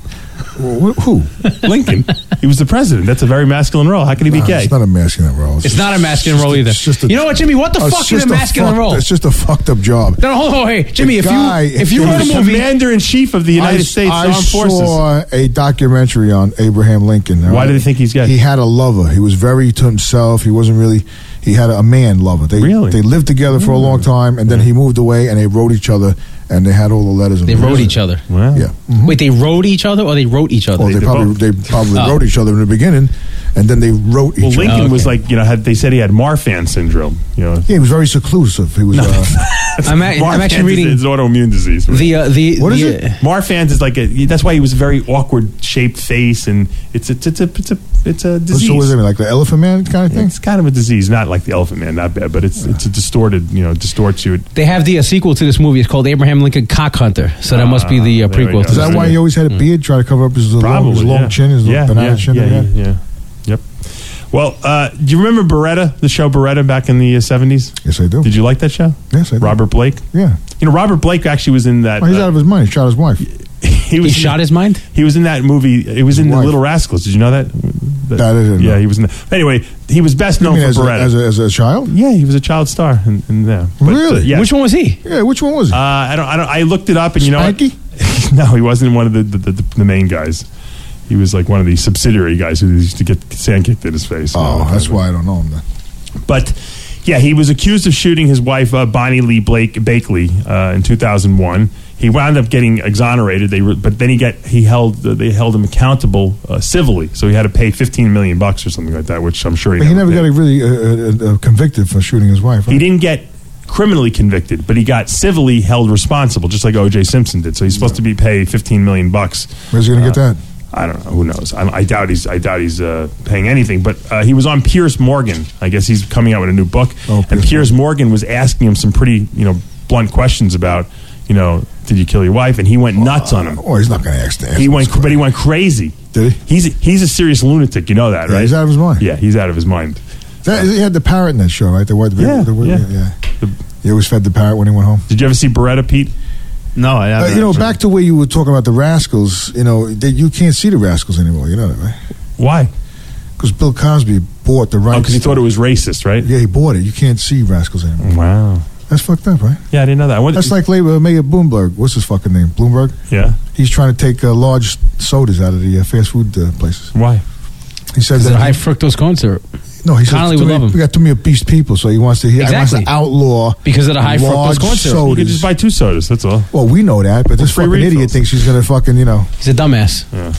Wh- Who? Lincoln. He was the president. That's a very masculine role. How can he be Nah, gay? It's not a masculine role. It's not a masculine role either. It's just a, You know what, Jimmy? What the it's fuck is just a masculine fuck- role? It's just a fucked up job. No, no, hold on, hey, Jimmy. If guy- you if you it wrote was a the movie, commander in chief of the United I, States I Armed Forces. saw a documentary on Abraham Lincoln. all Why right? do they think he's gay? He had a lover. He was very to himself. He wasn't really. He had a man lover. They Really? they lived together for a long time, and then he moved away, and they wrote each other, and they had all the letters. and they wrote letters. each other. Wow. Yeah. Wait, they wrote each other, or they wrote each other? Well, they, did probably both. they probably Oh. wrote each other in the beginning, and then they wrote Well, each Lincoln other. Oh, was okay. like, you know, had, they said he had Marfan syndrome. You know, Yeah, he was very seclusive. He was. Uh, I'm, a- I'm Marfan's actually is- reading is an autoimmune disease. the uh, the. What is the, it? uh, Marfan's is like a. That's why he was a very awkward shaped face, and it's a, it's a it's a it's a disease. so was it like the Elephant Man kind of thing? It's kind of a disease, not like the Elephant Man, not bad, but it's it's a distorted, you know, distorts you. They have the uh, sequel to this movie. It's called Abraham Lincoln Cock Hunter. So that must be the uh, Ah, there we prequel. go. to Is this that why movie. he always had a beard, try to cover up his, long, Probably his long yeah. chin, his yeah, banana yeah, chin? yeah, that he yeah, had? yeah. Yep. Well, uh, do you remember Beretta, the show Beretta back in the uh, seventies? Yes, I do. Did you like that show? Yes, I do. Robert Blake. Yeah. You know, Robert Blake actually was in that. Oh, he's uh, out of his mind. He shot his wife. he He was shot his mind. He was in that movie. He was in the Wife. Little Rascals. Did you know that? that That I didn't yeah, know. he was in. The, anyway, he was best You known mean for as a, Beretta. as, a, as a child? yeah, he was a child star. In, in there. But, Really? uh, yeah. Which one was he? Yeah, which one was it? Uh, I don't. I don't. I looked it up, and you know, what? Spanky? no, he wasn't one of the the, the the main guys. He was like one of the subsidiary guys who used to get sand kicked in his face. and all Oh, that that's kind of why I don't know him then. thing. But yeah, he was accused of shooting his wife uh, Bonnie Lee Blake Bakley uh, in two thousand one. He wound up getting exonerated. They were, but then he get he held uh, they held him accountable uh, civilly, so he had to pay fifteen million bucks or something like that, which I'm sure he. But he never paid. got a really uh, uh, uh, convicted for shooting his wife. He Right? didn't get criminally convicted, but he got civilly held responsible, just like O J Simpson did. So he's supposed to be paid fifteen million bucks. Where's he going to get that? I don't know. Who knows? I, I doubt he's. I doubt he's uh, paying anything. But uh, he was on Piers Morgan. I guess he's coming out with a new book. Oh, and Piers Piers Morgan was asking him some pretty, you know, blunt questions about, you know, did you kill your wife? And he went nuts on him. Oh, he's not going to ask that. He went, but he went crazy. Did he? He's he's a serious lunatic. You know that, Yeah, right? he's out of his mind. Yeah, he's out of his mind. That, he had the parrot in that show, right? The, the, Yeah, the, the, yeah. yeah. The- He always fed the parrot when he went home. Did you ever see Beretta, Pete? No, I Uh, haven't. you know, actually. back to where you were talking about the Rascals, you know, they, you can't see the Rascals anymore. You know that, right? Why? Because Bill Cosby bought the rights. Oh, because he thought it was racist, right? Yeah, he bought it. You can't see Rascals anymore. Wow. That's fucked up, right? Yeah, I didn't know that. What, That's like labor, Mayor Bloomberg. What's his fucking name? Bloomberg? yeah. He's trying to take uh, large sodas out of the uh, fast food uh, places. Why? He says Is it that high fructose corn syrup? no, he says Connolly too would many- love him. we got too many obese people, so he wants to he Exactly. wants to outlaw Because of the high large fructose corn syrup. You could sodas. just buy two sodas. That's all. Well, we know that, but this free fucking idiot refills. thinks he's gonna fucking you know. He's a dumbass.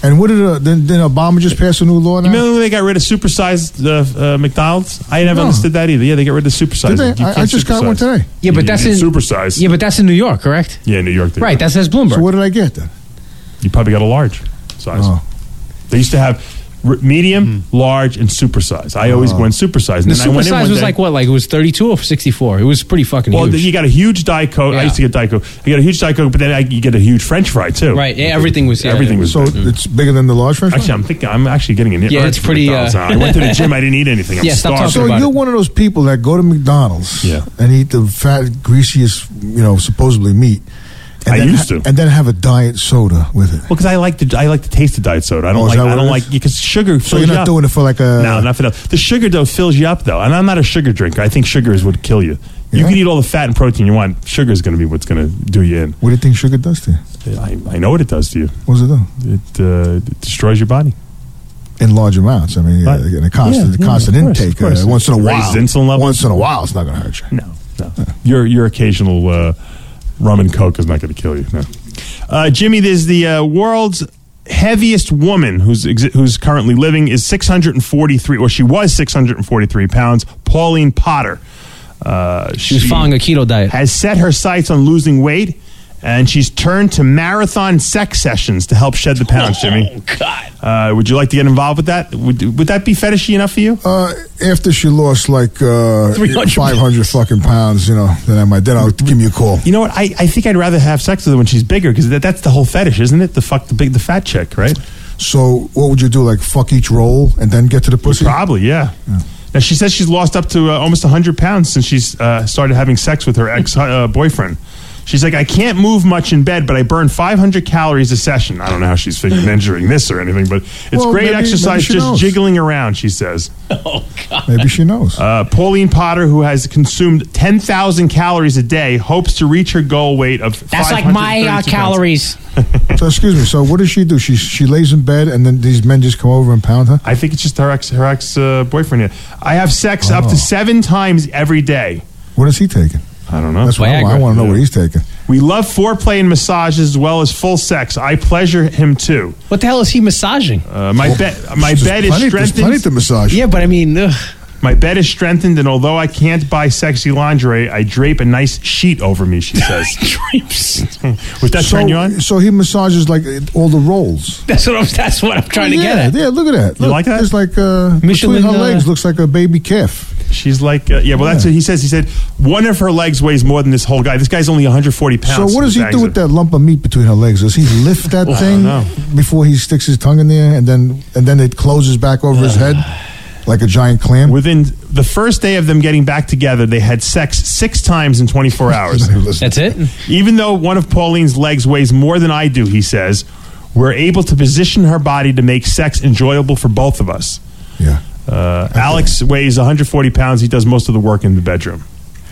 And what did uh, then, then Obama just pass a new law now? You remember when they got rid of supersized uh, uh, McDonald's? I never No. understood that either. Yeah, they got rid of supersized. Did they? You I, I can't just got one supersize. today. Yeah, but You that's can in supersize. Yeah, but that's in New York, correct? Yeah, in New York. they Right, do. that says Bloomberg. So what did I get then? You probably got a large size. Oh. They used to have r- medium, large, and supersize. I always went supersize. And the then I went in supersize one was day- like what? Like it was thirty-two or sixty-four. It was pretty fucking Well, huge. you got a huge Diet Coke. I Yeah. used to get Diet Coke. You got a huge Diet Coke, but then I, you get a huge French fry too. Right, yeah, everything was- yeah, everything was. So big. it's bigger than the large French fry? Actually, I'm thinking. I'm actually getting an Yeah, urge it's for pretty, McDonald's uh, now. I went to the gym. I didn't eat anything. I'm Yeah, stop starved. talking So about you're it. one of those people that go to McDonald's Yeah. and eat the fat, greasiest, you know, supposedly meat. And I then used ha- to. And then have a diet soda with it. Well, because I like the I like the taste of diet soda. I don't Oh, is like that what I don't it like is? because sugar. So fills you're you not up. doing it for like a... No, not for that. The sugar though fills you up though, and I'm not a sugar drinker. I think sugar is what kill you. You Yeah? can eat all the fat and protein you want. Sugar is going to be what's going to do you in. What do you think sugar does to you? I, I know what it does to you. What does it do? It, uh, it destroys your body. In large amounts. I mean, Right. uh, in a constant, Yeah, yeah, constant of course, intake. of course. Uh, once in a while. Raised insulin levels. Once in a while, it's not going to hurt you. No, no. Your your occasional uh, rum and coke is not going to kill you. No. Uh, Jimmy, there's the uh, world's heaviest woman who's exi- who's currently living is six hundred forty-three, or she was six hundred forty-three pounds. Pauline Potter. Uh, she was following a keto diet. Has set her sights on losing weight, and she's turned to marathon sex sessions to help shed the pounds. Jimmy, Oh God! uh, would you like to get involved with that? Would would that be fetishy enough for you? Uh, after she lost like uh, three hundred five hundred fucking pounds, you know, then I might, then I'll give me a call. You know what? I, I think I'd rather have sex with her when she's bigger because that, that's the whole fetish, isn't it? The fuck the big the fat chick, right? So what would you do? Like fuck each roll and then get to the pussy? Probably, yeah. yeah. Now she says she's lost up to uh, almost one hundred pounds since she's uh, started having sex with her ex uh, boyfriend. She's like, I can't move much in bed, but I burn five hundred calories a session. I don't know how she's figuring measuring this or anything, but it's Well, great maybe- exercise maybe she just knows. jiggling around, she says. Oh God! Maybe she knows. Uh, Pauline Potter, who has consumed ten thousand calories a day, hopes to reach her goal weight of That's like my uh, five hundred thirty-two pounds. calories. So excuse me. So what does she do? She she lays in bed and then these men just come over and pound her. I think it's just her ex her ex uh, boyfriend. Here. I have sex up Oh. to seven times every day. What is he taking? I don't know. That's what I, want. I want to know Yeah. what he's taking. We love foreplay and massages as well as full sex. I pleasure him too. What the hell is he massaging? Uh, my bed, my There's bed is plenty, there's strengthened. plenty to massage. Yeah, but I mean, ugh. My bed is strengthened, and although I can't buy sexy lingerie, I drape a nice sheet over me. She says. Drapes. Would that so, turn you on? So he massages like all the rolls. That's what I'm. That's what I'm trying to yeah, get at. Yeah, look at that. You Look, like that? It's like uh, Michelin, between her uh, legs looks like a baby calf. She's like, uh, yeah. Well, that's Yeah. what he says. He said one of her legs weighs more than this whole guy. This guy's only one hundred forty pounds. So what does he bangs do it. with that lump of meat between her legs? Does he lift that I thing don't know. before he sticks his tongue in there, and then and then it closes back over his head like a giant clam? Within the first day of them getting back together, they had sex six times in twenty-four hours. That's it. Even though one of Pauline's legs weighs more than I do, he says, we're able to position her body to make sex enjoyable for both of us. Yeah. Uh, Alex weighs one hundred forty pounds. He does most of the work in the bedroom.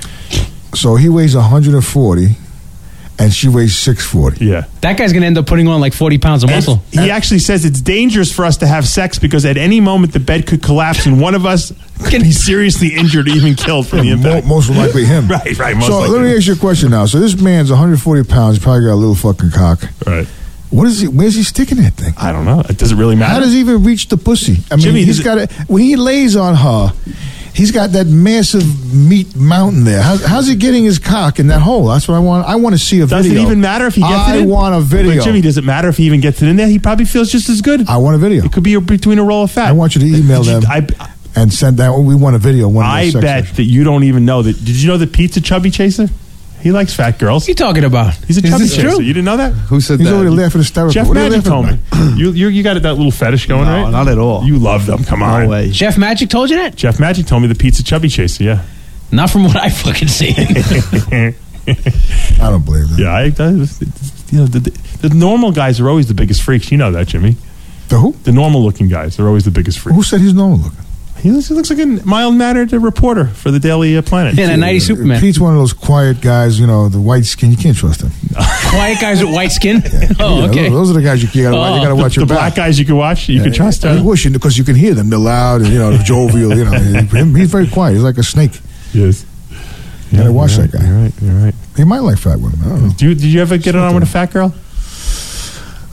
So he weighs one hundred forty, and she weighs six forty. Yeah. That guy's gonna end up putting on like forty pounds of muscle. He actually says it's dangerous for us to have sex because at any moment the bed could collapse and one of us could be seriously injured or even killed from the Mo- impact. most likely him. Right, right. Most So likely. let me ask you a question now. So this man's one hundred forty pounds. He probably got a little fucking cock. Right. What is he? Where's he sticking that thing? I don't know. It doesn't really matter. How does he even reach the pussy? I mean, Jimmy, he's does got it when he lays on her. He's got that massive meat mountain there. How, how's he getting his cock in that hole? That's what I want. I want to see a Does video. it even matter if he gets I it in? want a video. But Jimmy, does it matter if he even gets it in there? He probably feels just as good. I want a video. It could be a, between a roll of fat. I want you to email Did you- them I, and send that. We want a video. One of I those sex bet sessions. that you don't even know that. Did you know that Pete's a chubby chaser? He likes fat girls. What are you talking about? He's a Is chubby this chaser. true? You didn't know that? Who said He's that? already laughing hysterical. Jeff What are you Magic laughing told me. about? you, you you got that little fetish going, No, right? not at all. You love them. Come on. No way. Jeff Magic told you that? Jeff Magic told me the Pete's a chubby chaser. Yeah. Not from what I fucking see. I don't believe that. Yeah. I, I, you know, the, the, the normal guys are always the biggest freaks. You know that, Jimmy. The who? The normal looking guys are always the biggest freaks. Who said he's normal looking? He looks, he looks like a mild mannered reporter for the Daily uh, Planet. Yeah, a nighty Superman. Pete's one of those quiet guys. You know, the white skin. You can't trust him. Quiet guys with white skin. Oh, Yeah, okay. those, those are the guys you, you gotta, Oh. you gotta watch the your the back. black guys you can watch, you can trust. I Huh? wish you because you can hear them. They're loud and you know jovial. You know, him, he's very quiet. He's like a snake. Yes. You gotta watch you're that right, guy. You're right. You're right. He might like fat women. I don't know. Do you, did you ever get it on with a fat girl?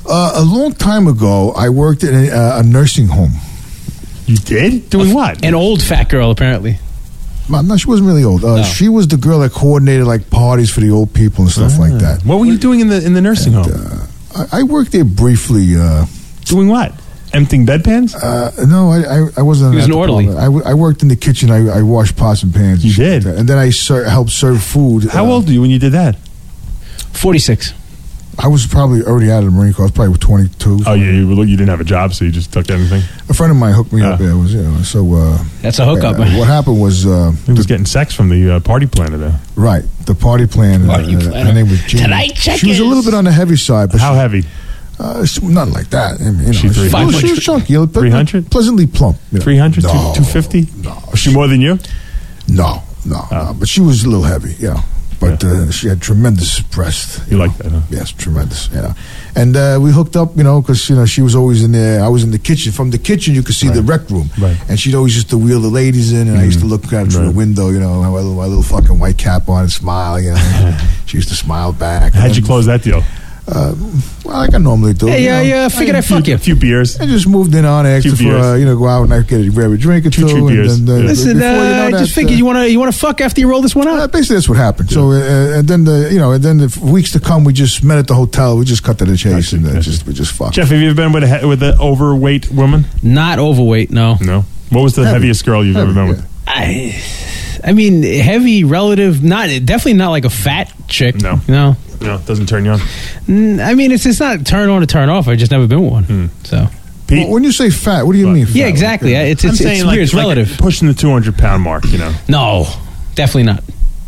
Uh, a long time ago, I worked in a, uh, a nursing home. You did? Doing what? An old fat girl, apparently. No, she wasn't really old. Uh, No. She was the girl that coordinated like parties for the old people and stuff like that. What were you doing in the in the nursing home? Uh, I, I worked there briefly. Uh, Doing what? Emptying bedpans? uh, no, I, I, I wasn't. He was at an the orderly. department. I, w- I worked in the kitchen. I, I washed pots and pans. And You shit did? like that. And then I ser- helped serve food. How Uh, old were you when you did that? forty-six. I was probably already out of the Marine Corps. I was probably twenty-two. Oh, yeah, you, were- you didn't have a job, so you just took anything. A friend of mine hooked me up. Ah. Yeah, it was you know. So uh, That's a hookup. uh, what happened was uh, He was getting sex from the uh, party planner there. right the party plan. Party uh, planner. Her name was Jean. Tonight She was a checkers. little bit on the heavy side, but How she, heavy? Uh, she, nothing like that. I mean, you know, She three she, hundred? she was chunky, you know, ple- three hundred? pleasantly plump. You know. three hundred? No, two fifty? No, Was she more than you? no, no, Oh. no. But she was a little heavy, you know. But uh, she had tremendous breast. You know. like that, huh? Yes, tremendous. You know. And uh, we hooked up, you know, because you know she was always in there. I was in the kitchen. From the kitchen, you could see the rec room, Right. and she'd always used to wheel the ladies in, and I used to look out through Right. the window, you know, my little, my little fucking white cap on and smile. You know, she used to smile back. How'd And you then- close that deal? Uh, well, like I normally do. Hey, you yeah, know. yeah, figured I- I'd fuck you. A few beers. I just moved in on asked Few her for beers. uh, you know go out and I get a, grab a drink or Two, two. three beers. And then, uh, Yeah. Listen, before uh, you know I that, just figured uh, you want to you want to fuck after you roll this one out. uh, basically that's what happened. So uh, and then the you know and then the weeks to come we just met at the hotel. We just cut to the chase Gotcha, and uh, gotcha. just we just fucked. Jeff, have you ever been with a, he- with an overweight woman? Not overweight, no. No. What was the Heavy. heaviest girl you've Heavy, ever been yeah. with? I, I mean, heavy relative, not definitely not like a fat chick. No. no. No, doesn't turn you on. Mm, I mean, it's it's not turn on or turn off. I just never been with one. Hmm. So Pete? Well, when you say fat, what do you What? mean? Fat? yeah, exactly. Like, uh, It's I'm it's, saying it's like, weird. It's like relative. pushing the two hundred pound mark, you know. No, definitely not.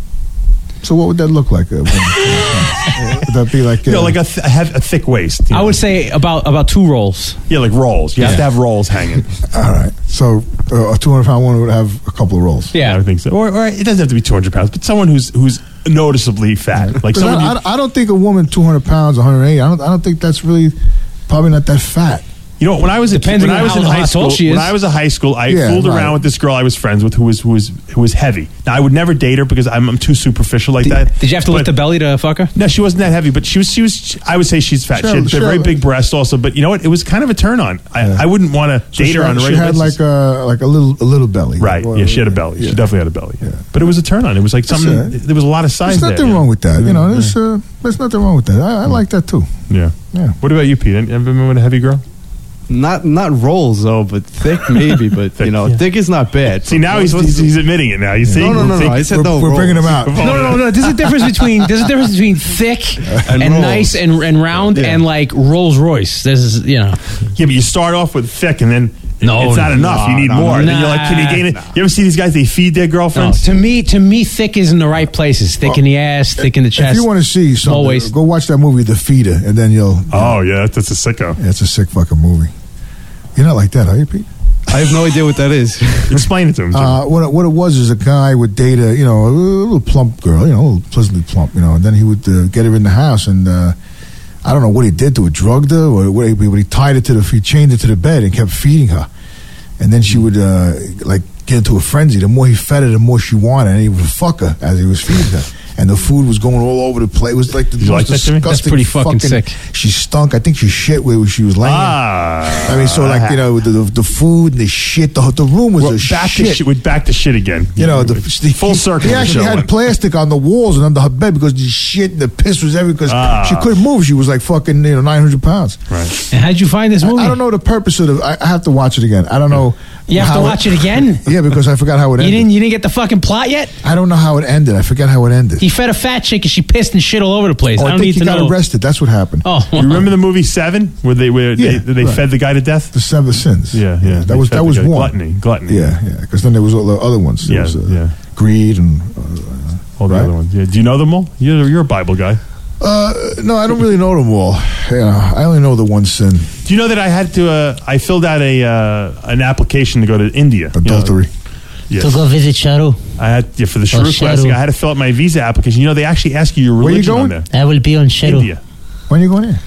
so what would that look like? Uh, when- would that be like? Uh, You know, like a, th- a, hev- a thick waist. you I know. would say about about two rolls. Yeah, like rolls. You have Yeah. to have rolls hanging. all right. So uh, a two hundred pound woman would have a couple of rolls. I Yeah. would think so. Or, or it doesn't have to be two hundred pounds, but someone who's who's noticeably fat. Like 'Cause someone I, you, I, I don't think a woman two hundred pounds, one hundred eighty. I don't. I don't think that's really probably not that fat. you know, when I was a kid, Depending when I on was how in high tall school, she is. when I was a high school, I Yeah, fooled right. around with this girl I was friends with who was who was who was heavy. Now I would never date her because I'm, I'm too superficial like that. Did you have to lift But- the belly to fuck her? No, she wasn't that heavy, but she was. She was. I would say she's fat. Sure, she had sure. very big breasts, also. But you know what? It was kind of a turn on. I, Yeah. I wouldn't want to So date she her had, on a she regular had basis. like a like a little a little belly. right? Well, Yeah, she had a belly. yeah. She definitely had a belly. Yeah. But it was a turn on. It was like something. uh, there was a lot of size There's nothing there. wrong with that. You know, Yeah. there's uh, there's nothing wrong with that. I, I like that too. Yeah. Yeah. What about you, Pete? Ever been with a heavy girl? Not not rolls though, but thick maybe. But you know, Yeah. thick is not bad. See, now he's, he's he's admitting it. Now you see. no, no, no, See? no. I said We're, no. we're bringing rolls. them out. No, no, no, no. There's a difference between there's a difference between thick and, And rolls. nice and, and round Yeah. and like Rolls Royce. This is you know. Yeah, but you start off with thick, and then No, it's not no, enough. you need no, more. And then you're nah, like, can you gain it? You ever see these guys? They feed their No, girlfriends. to me, to me, thick is in the right places. Thick in the ass, thick in the chest. If you want to see Small something, waist. go watch that movie, The Feeder, and then you'll. Oh yeah, that's, that's a sicko. Yeah, it's a sick fucking movie. You're not like that, are you, Pete? I have no idea what that is. Explain it to him. Jim. Uh, what it- what it was is a guy would date a you know a little plump girl, you know, a little pleasantly plump, you know, and then he would uh, get her in the house, and uh, I don't know what he did to her, drugged her, or what he, but he tied it to the, he chained it to the bed and kept feeding her, and then she would uh, like get into a frenzy. The more he fed her, the more she wanted, and he would fuck her as he was feeding her. And the food was going all over the place. It was like the you like most that, Jimmy? disgusting. That's pretty fucking sick. She stunk. I think she shit where she was laying. ah, I mean, so like you know, the, the, the food and the shit. The, the room was Well, a back shit. to shit. We're back to shit again. You know, the, the full circle. He of the actually show had went. plastic on the walls and under her bed because the shit and the piss was everywhere. Because Ah. she couldn't move. She was like fucking you know nine hundred pounds. Right. And how'd you find this I, movie? I don't know the purpose of the. I, I have to watch it again. I don't know. You have to how watch it again. Yeah, because I forgot how it You ended. didn't. You didn't get the fucking plot yet. I don't know how it ended. I forgot how it ended. He fed a fat chick and she pissed and shit all over the place. Oh, I I don't think need he to got know. arrested. That's what happened. Oh, You remember the movie Seven, where they where Yeah, they, they right. fed the guy to death? The seven sins. Yeah, yeah. That They was fed that the was guy- one. Gluttony, gluttony. Yeah, yeah. Because then there was all the other ones. There Yeah, was, uh, yeah. Greed and. Uh, All the Right. other ones. Yeah. Do you know them all? You're you're a Bible guy. uh, no, I don't really know them all. Yeah, I only know the one sin. Do you know that I had to? Uh, I filled out a uh, an application to go to India. You know, Adultery. yes. to go visit Sharu. I had yeah, for the Oh, Sharu class. Sharu. I had to fill out my visa application. You know, they actually ask you your Where you religion on going? there. I will be on Sharu. India. When are you going in?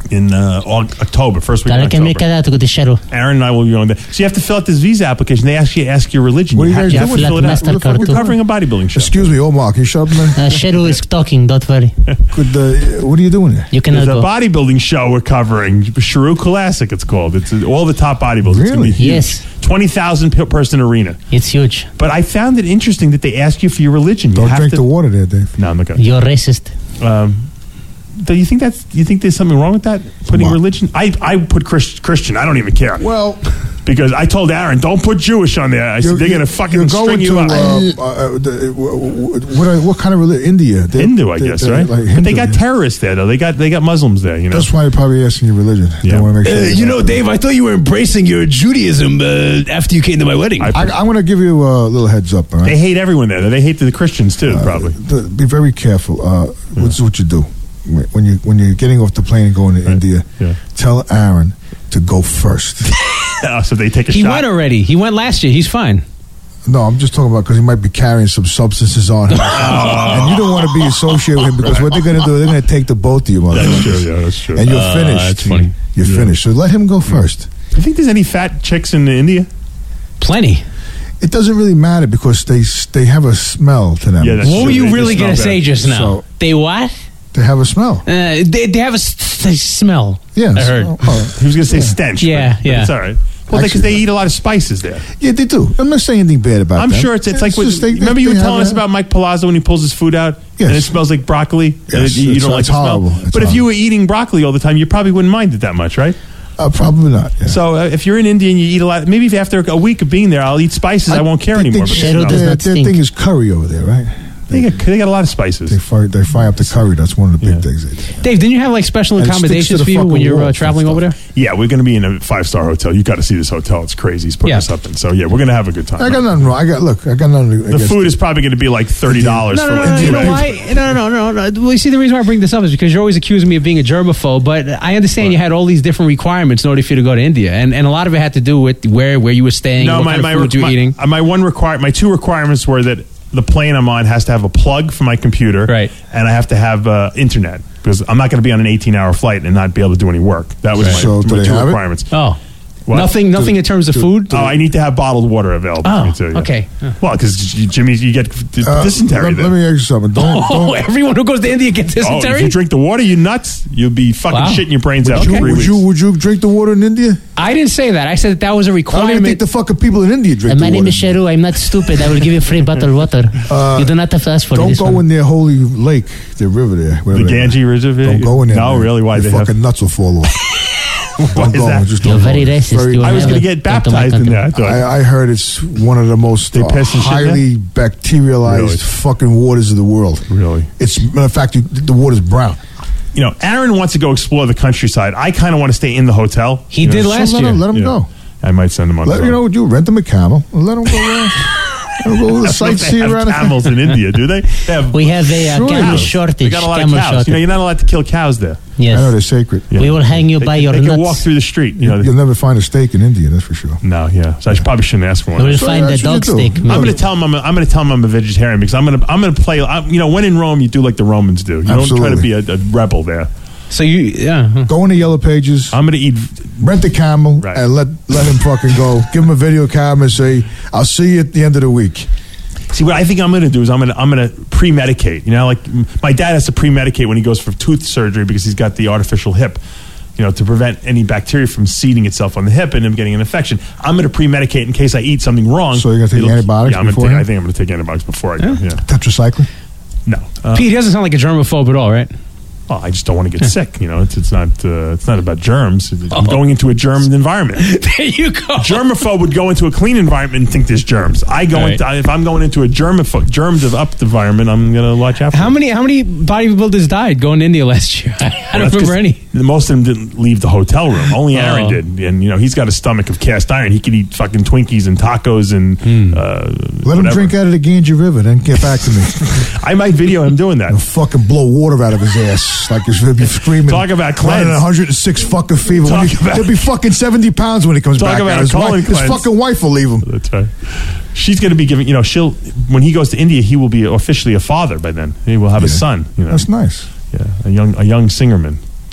in uh, Aug- October, first week Cara in che mi October. cadato con the shadow. Aaron and I will be going there. So you have to fill out this visa application. They actually ask your religion. What are you have, guys you have to doing? fill it out. Mastercard We're too. covering a bodybuilding show. Excuse me, Omar, can you shut up, man? Uh, shadow is talking, don't worry. Could, uh, what are you doing there? You cannot There's a go. bodybuilding show we're covering. Sharu Classic, it's called. It's uh, all the top bodybuilders. It's gonna be Really? huge. Yes. twenty thousand pe- person arena. It's huge. But I found it interesting that they ask you for your religion. You Don't have drink to, the water there, Dave. No, I'm not going You're racist. to. Um, do you think that's? Do you think there's something wrong with that? Putting What? religion? I I put Christ, Christian. I don't even care. Well, because I told Aaron, don't put Jewish on there. I said they're going to fucking you're string going you to, up. Uh, uh, the, what, what, what kind of religion? India. They're- Hindu, I they're- guess, they're right? like but they Hindu, got yeah. terrorists there, though. They got they got Muslims there. You know. That's why they're probably asking your religion. Yeah. They want to make sure. Uh, you're you not- know, Dave, I thought you were embracing your Judaism uh, after you came to my wedding. I- I, I'm going to give you a little heads up. All right? They hate everyone there. They hate the Christians too, probably. The- be very careful. Uh, This is what you do when you when you're getting off the plane and going to India. Yeah. Tell Aaron to go first. Uh, so they take a he shot. went already. He went last year. He's fine. No, I'm just talking about because he might be carrying some substances on him, and you don't want to be associated with him because what they're going to do, they're going to take the both of you, That's motherfuckers. true. Yeah, that's true. And you're Uh, finished. that's funny. You're Yeah. finished. So let him go first. You think there's any fat chicks in India? Plenty. It doesn't really matter because they they have a smell to them. Yeah, that's What true. were you They really just going to smell say bad. just now? So- they what? They have a smell. Uh, they, they have a s- they smell. Yeah, I heard. so- oh, He was going to say stench. Yeah, but, yeah. But it's all right. Well, because Actually- they eat a lot of spices there. yeah, they do. I'm not saying anything bad about I'm them. sure it's it's like what, just they- remember they- you were they telling have us a- about Mike Palazzo when he pulls his food out Yes. and it smells like broccoli. Yes, and it- you it's- don't like it's the smell. horrible. It's but if you horrible. were eating broccoli all the time, you probably wouldn't mind it that much, right? Uh, probably not. Yeah. So uh, if you're in India and you eat a lot, maybe if after a week of being there, I'll eat spices. I, won't care they- anymore. They, but Shadow no. does their, not their stink. thing is curry over there, right? they, got, they got a lot of spices. They fry they fry up the curry. That's one of the big Yeah. things they do. Dave, didn't you have like special And it sticks to accommodations the for you fucking when you're wall uh, and traveling stuff. over there? Yeah, we're going to be in a five star hotel. You got to see this hotel. It's crazy. He's putting Yeah. us up in. So yeah, we're going to have a good time. I got nothing wrong. I got look. I got nothing. the food is probably going to be like thirty dollars No, for no, no, like no, two you know days. why? No, no, no, no, no. Well, you see, the reason why I bring this up is because you're always accusing me of being a germaphobe, but I understand you had all these different requirements in order for you to go to India, and, and a lot of it had to do with where, where you were staying, No, what my kind of my, food you were my, eating. uh, my one require my two requirements were that the plane I'm on has to have a plug for my computer, Right. and I have to have uh, internet because I'm not going to be on an eighteen hour flight and not be able to do any work. That was Right. my, So do my they two have it? requirements. Oh, What? nothing, nothing in terms of food. Oh, I need to have bottled water available Oh, for me too. yeah. okay. Well, because Jimmy, you get d- Uh, dysentery. let, then. let me ask you something. Don't, Oh, don't, everyone who goes to India gets Oh, if dysentery. you drink the water, you nuts. You'll be fucking Wow. shitting your brains out would, for you, three would weeks. you would you drink the water in India? I didn't say that. I said that that was a I don't even requirement. think the fucking people in India drink Uh, the my name water. is Shadow. I'm not stupid. I will give you free bottled water. Uh, you do not have to ask for Don't this go one. in their holy lake, their river there. the whatever they- Ganges Reservoir. Don't go in there. No, man. really? Why Your they have? fucking nuts will fall off. Why Don't is go. that? Just You're don't very go. racist. Very- You I was never going to get come to my baptized in country. there. I thought. I, I heard it's one of the most They uh, piss and shit highly bacterialized Really? fucking waters of the world. Really? It's matter of fact, you, the water's brown. You know, Aaron wants to go explore the countryside. I kind of want to stay in the hotel. He You know, did So last let year. him, let him Yeah. go. I might send him on. Let his you own. know what you rent him a camel and let him go around. Let him go I don't know if sightsee they have around. the- camels in India, do they? They have We have a uh, Sure. camel Cows. shortage. They got a lot camel of cows. shortage. You know, you're not allowed to kill cows there. I know yes. they're sacred. Yeah. We will hang you They, by can- your they nuts. can walk through the street. You know, You'll never find a steak in India, that's for sure. no, yeah. So I should, probably shouldn't ask for We one. will So find a that's what dog you do. steak. I'm I'm maybe. going to tell him I'm, a, I'm going to tell him I'm a vegetarian because I'm going to I'm going to play. I'm, you know, when in Rome, you do like the Romans do. You don't try to Absolutely. be a, a rebel there. So you, yeah. huh. Go in the Yellow Pages, I'm going to eat. rent a camel, Right. and let let him fucking go. Give him a video camera and say, "I'll see you at the end of the week." See, what I think I'm going to do is I'm going to I'm going to pre-medicate. You know, like m- my dad has to pre-medicate when he goes for tooth surgery because he's got the artificial hip. You know, to prevent any bacteria from seeding itself on the hip and him getting an infection. I'm going to pre-medicate in case I eat something wrong. So you're gonna take It'll- antibiotics Yeah, I'm gonna take, beforehand? I think I'm going to take antibiotics before I go. Yeah. Tetracycline. No. Uh, Pete, he doesn't sound like a germaphobe at all, right? well, I just don't want to get sick. You know, it's it's not uh, it's not about germs. I'm Oh. going into a germ environment. There you go. Germaphobe would go into a clean environment and think there's germs. I go Right. into if I'm going into a germaphobe germs of up environment, I'm going to watch out for How them. many how many bodybuilders died going to India last year? I don't That's remember 'cause any. Most of them didn't leave the hotel room. Only Aaron Oh. did, and you know he's got a stomach of cast iron. He could eat fucking Twinkies and tacos and Hmm. uh, Let him whatever. drink out of the Ganges River, then get back to me. I might video him doing that. He'll fucking blow water out of his ass like he's gonna be screaming. Talk about running cleanse. one hundred six fucking fever. When Talk he, about- he'll be fucking seventy pounds when he comes Talk back. about out. a His, colon wife, his cleanse. fucking wife will leave him. That's right. She's going to be giving. You know, she'll when he goes to India, he will be officially a father by then. He will have a Yeah. son. You know, That's nice. yeah, a young a young singerman.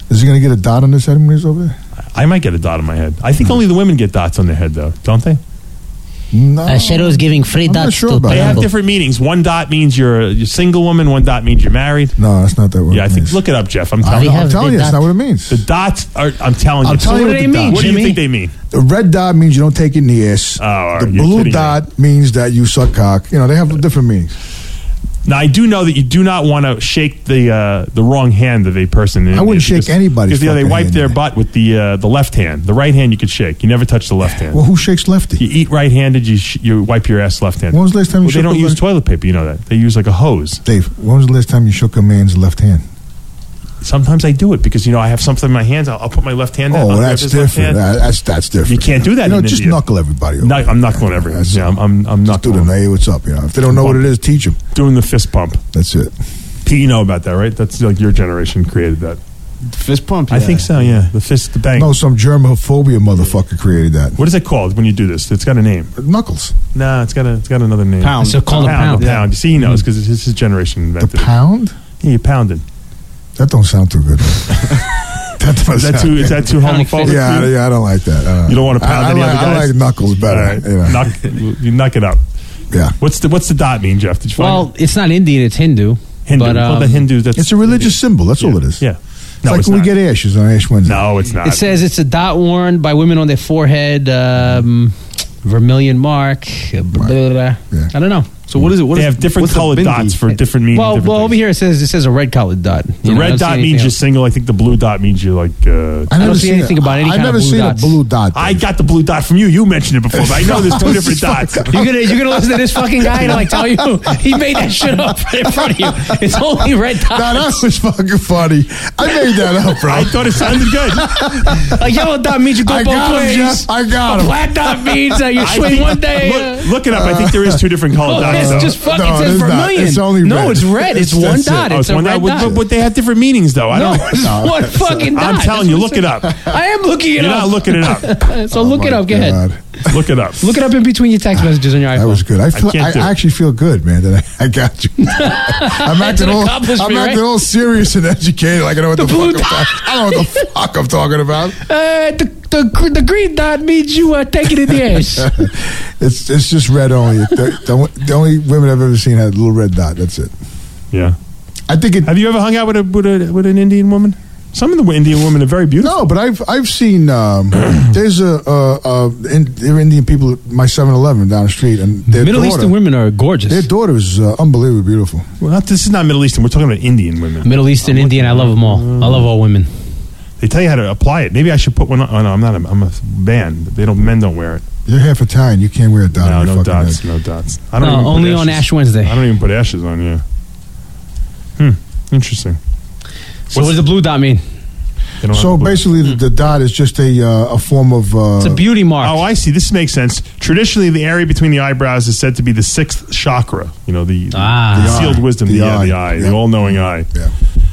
Is he going to get a dot on his head when he's over there? I might get a dot on my head. I think only the women get dots on their head, though, don't they? No. Uh, Shadow's giving free I'm not dots sure to about They have Palumbo. different meanings. One dot means you're a, you're a single woman. One dot means you're married. No, that's not that word. Yeah, I it think. means. Look it up, Jeff. I'm I, telling you. I'm have telling the you, that's dot. not what it means. The dots are. I'm telling you. I'm telling you what what do the they mean, dot. What do you Jimmy? think they mean? The red dot means you don't take it in the ass. Oh, all right, the you're blue kidding me. dot means that you suck cock. You know, they have different meanings. Now, I do know that you do not want to shake the uh, the wrong hand of a person. In I wouldn't India shake anybody's because you know, they fucking wipe hand, their man. butt with the uh, the left hand. The right hand you could shake. You never touch the left hand. Well, who shakes lefty? You eat right-handed. You sh- you wipe your ass left-handed. When was the last time you Well, they shook don't a use left- toilet paper. You know that they use like a hose. Dave, when was the last time you shook a man's left hand? Sometimes I do it because you know I have something in my hands. I'll, I'll put my left hand. Oh, I'll grab that's his left different. hand. That- That's that's different. You can't do that You know, in just India. knuckle everybody over. No, I'm knuckling everyone. That's- Yeah, I'm I'm, I'm Just do knuckling. the hey, what's up? You know, if they don't know what it is, teach them. Doing the fist pump. That's it. Pete, you know about that, right? That's like your generation created that. Fist pump. I yeah. think so. Yeah, the fist, the bang. No, some germophobia motherfucker created that. What is it called when you do this? It's got a name. Knuckles. Nah, it's got a it's got another name. Pound. So call it pound. pound. A pound. You see, he knows because it's his generation The invented it. pound? Yeah, you pounded. That don't sound too good. that don't Is that sound too is that too Pounding homophobic? fist. Yeah, to you? yeah, I don't like that. I You don't want to pound I, any I other like, I guys? like Knuckles better. All right. You know. Knock, you knock it up. Yeah. What's the what's the dot mean, Jeff? Did you find Well, it? it's not Indian; it's Hindu. Hindu. But, well, the um, Hindu. That's It's a religious symbol. That's all it is. Yeah. It's No, like it's when not. we get ashes on Ash Wednesday. No, it's not. It says it's a dot worn by women on their forehead, um, vermilion mark. Blah, blah, blah. Yeah. I don't know. So what is it? What they is, have different what's the colored bindi? dots for different meanings. Well, different well, over things. here it says it says a red colored dot. The You know, I red don't see dot anything means you're else. single. I think the blue dot means you're like. Uh, I never see seen anything a- about any I've kind of never blue seen dots. a blue dot. I got the blue dot from you. You mentioned it before, but I know there's two different dots. You're gonna you're gonna listen to this fucking guy and like tell you he made that shit up in front of you. It's only red Now, that dots. was fucking funny. I made that up, bro. I thought it sounded good. A yellow dot means you go I both got him, ways. Jeff. I got A him. black dot means uh, you I swing think- one day. Look, uh, look it up. I think there is two different colored Oh, dots. it's though. just fucking No, it says it's not. vermilion. It's only no, red. it's red. It's, It's- one that's it. dot. Oh, It's it's a one red dot. dot. But, but they have different meanings, though. I No, don't. it's No. one fucking dot. I'm telling you, look it up. I am looking it You're up. not looking it up. So look it My up. Go ahead. God. Look it up. Look it up in between your text messages on your iPhone. That was good. I feel. can't I, do it. actually feel good, man. That I, I got you. I'm That's acting an all. accomplishment, I'm right? acting all serious and educated. Like I know what the, blue fuck. I'm talking, I don't know what the fuck I'm talking about. Uh, the, the gr- the green dot means you uh, take it in the ass. It's it's just red only. The, the, the only women I've ever seen had a little red dot. That's it. Yeah. I think it. Have you ever hung out with a with a with an Indian woman? Some of the Indian women are very beautiful. No, but I've I've seen um, there's a uh, uh, in, there are Indian people at my seven eleven down the street, and their Middle daughter, Eastern women are gorgeous. Their daughter is uh, unbelievably beautiful. Well, not, this is not Middle Eastern. We're talking about Indian women. Middle Eastern, Indian, I love them all. I love all women. They tell you how to apply it. Maybe I should put one on. Oh, no, I'm not. A, I'm a band. They don't. Men don't wear it. You're half Italian. You can't wear a dot. No, on your no fucking dots. head. No dots. I don't No, even put only on ashes. Ash Wednesday. I don't even put ashes on. Yeah. Hmm. Interesting. So what does the blue dot mean? They don't So have the blue. basically, the, the dot is just a uh, a form of. Uh, It's a beauty mark. Oh, I see. This makes sense. Traditionally, the area between the eyebrows is said to be the sixth chakra. You know, the, Ah. the The sealed eye. wisdom, the, The yeah, the eye. eye, Yeah. the all-knowing eye. Yeah,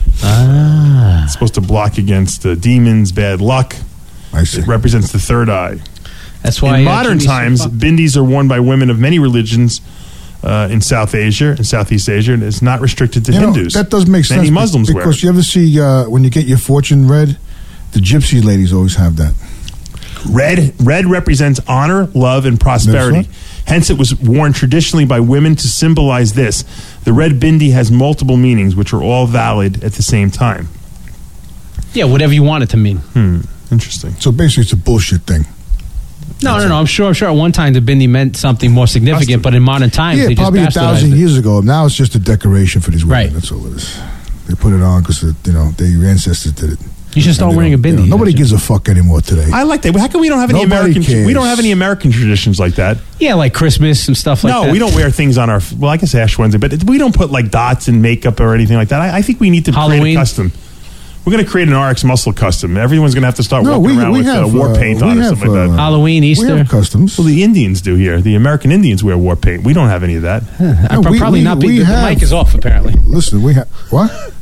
Ah. It's supposed to block against uh, demons, bad luck. I see. It represents the third eye. That's why. In uh, modern Jimmy's so times, fucked. bindis are worn by women of many religions uh, in South Asia and Southeast Asia, and it's not restricted to You know, Hindus. that does make sense. Many be- Muslims wear because it. you ever see uh, when you get your fortune read, the gypsy ladies always have that. Red, red represents honor, love, and prosperity. That's Hence, it was worn traditionally by women to symbolize this. The red bindi has multiple meanings, which are all valid at the same time. Yeah, whatever you want it to mean. Hmm. Interesting. So basically, it's a bullshit thing. No, no, no. I'm sure. I'm sure. At one time, the bindi meant something more significant, but in modern times, Yeah, they just probably a bastardized thousand it. years ago. Now it's just a decoration for these women. Right. That's all it is. They put it on because you know their ancestors did it. You should start And they wearing a don't- you bindi. know, nobody don't you? gives a fuck anymore today. I like that. How come we don't have any Nobody American? cares. We don't have any American traditions like that. Yeah, like Christmas and stuff like no, that. we don't wear things on our. Well, I guess Ash Wednesday, but we don't put like dots and makeup or anything like that. I, I think we need to create Halloween? a custom. We're going to create an R X Muscle custom. Everyone's going to have to start No, walking we- around we with have, uh, war uh, paint we on or have, something like uh, that. Halloween, We Easter. have customs. Well, the Indians do here. The American Indians wear war paint. We don't have any of that. I'm No, we- probably we- not. Be, we the, the have- mic is off. Apparently, Listen, we have what?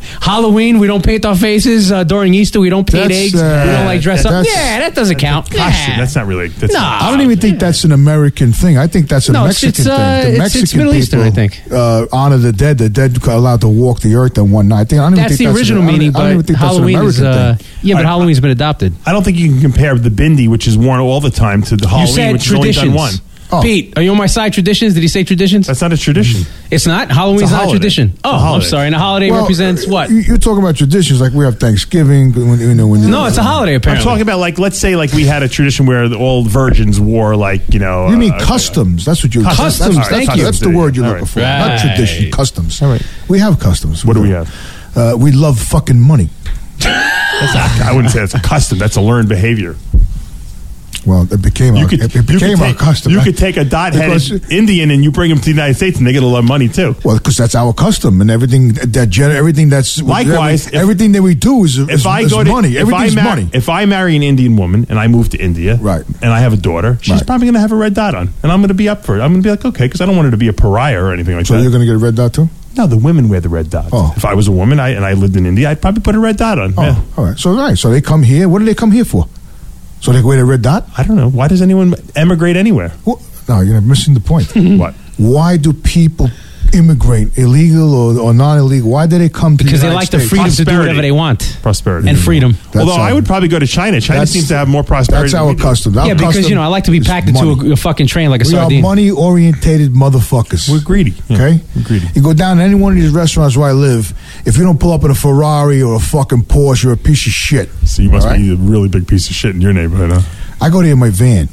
Halloween, we don't paint our faces. Uh, during Easter, we don't paint That's, eggs. uh, we don't like dress that- up. that's- Yeah, that doesn't count. Costume. Nah. That's not really. That's No. not- I don't even think that's an American thing. I think that's a No, it's- Mexican it's, uh, thing. The it's- Mexican it's Middle Eastern, people, I think. Uh, honor the dead. The dead are allowed to walk the earth on one night. I think, I don't even That's think the that's original an, I don't- meaning, I don't even but think that's an Halloween is. American Uh, thing. yeah, but I- Halloween's been adopted. I don't think you can compare the bindi, which is worn all the time, to the You Halloween, said which is only traditions. done one. Oh. Pete, are you on my side? Traditions? Did he say traditions? That's not a tradition. It's not. Halloween's It's a not a holiday. tradition. It's a Oh, I'm holiday. sorry. And a holiday Well, represents what? You- You're talking about traditions like we have Thanksgiving. When, you know, when No, it's a holiday. I'm Apparently, talking about like, let's say like we had a tradition where the all virgins wore like, you know. You mean uh, customs? That's what you. Customs, That's, that's, thank that's, you. that's the word you're All looking right. for. Not Right. tradition. Customs. All right. We have customs. What do we have? Uh, we love fucking money. That's not, I wouldn't say that's a custom. That's a learned behavior. Well, it became You our, could, it you became could our take, custom. You right? could take a Because- dot-headed Indian and you bring him to the United States and they get a lot of money too. Well, because that's our custom, and everything that gen- everything that's Likewise, every- if- everything that we do is, If is, I is go to money. if I, Everything's mar- money. if I marry an Indian woman and I move to India, Right. and I have a daughter, she's Right. probably going to have a red dot on, and I'm going to be up for it. I'm going to be like, okay, because I don't want her to be a pariah or anything like So that. you're going to get a red dot too? No, the women wear the red dot. Oh. If I was a woman I, and I lived in India, I'd probably put a red dot on. Oh, Yeah. all right. So right. So they come here. What do they come here for? So they wear a red dot? I don't know. Why does anyone emigrate anywhere? Well, no, you're missing the point. What? Why do people immigrate, illegal or, or non-illegal? Why do they come to because the they United like the States? freedom to do Prosperity. whatever they want Prosperity. and freedom. That's Although I our- would probably go to China. China That's- seems to have more prosperity. That's than our we do. custom. Our Yeah, because custom you know I like to be is packed into money. a, a fucking train like a We are sardine. money-orientated motherfuckers. We're greedy. Yeah, Okay? we're greedy. You go down to any one of these restaurants where I live, if you don't pull up in a Ferrari or a fucking Porsche, you're a piece of shit. So you must All right? be a really big piece of shit in your neighborhood, huh? I go there in my van,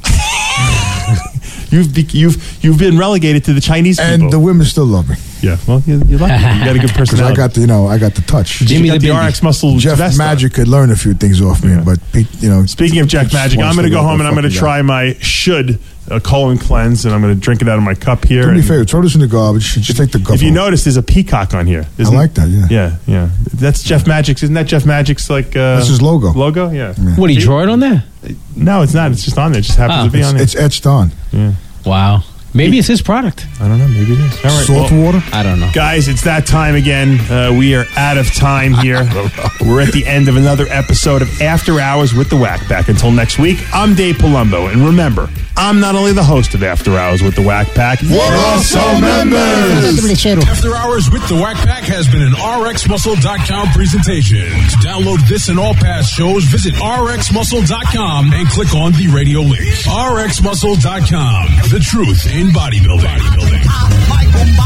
You've be, you've you've been relegated to the Chinese people. and the women still love me. yeah, well, you, you like it. You got a good Because personality. I got the, you know, I got the touch. Jimmy you got the the Bindi. R X muscle. Jeff vest on. Magic could learn a few things off me, Yeah. but Pete, you know. Speaking of Jack just Magic, wants I'm going to to go know home the and I'm going to fucking try my should uh, colon cleanse, and I'm going to drink it out of my cup here. Do me a and favor, throw this in the garbage. Just take the cup. If you off. notice, there's a peacock on here. I Isn't like that. Yeah. Yeah, yeah. That's Jeff Magic's. Isn't that Jeff Magic's like? Uh, That's his logo. Logo, yeah. What do you draw it on there? No, it's not. It's just on there. It just happens Oh. to be It's, on there. it's etched on. Yeah. Wow, maybe it's his product. I don't know. Maybe it is. All right. Salt well, water. I don't know. Guys, it's that time again. Uh, we are out of time here. We're at the end of another episode of After Hours with the Whack Pack. Until next week, I'm Dave Palumbo. And remember, I'm not only the host of After Hours with the Whack Pack, We're also members. After Hours with the Whack Pack has been an R X Muscle dot com presentation. To download this and all past shows, visit R X Muscle dot com and click on the radio link. R X Muscle dot com, the truth in bodybuilding. bodybuilding.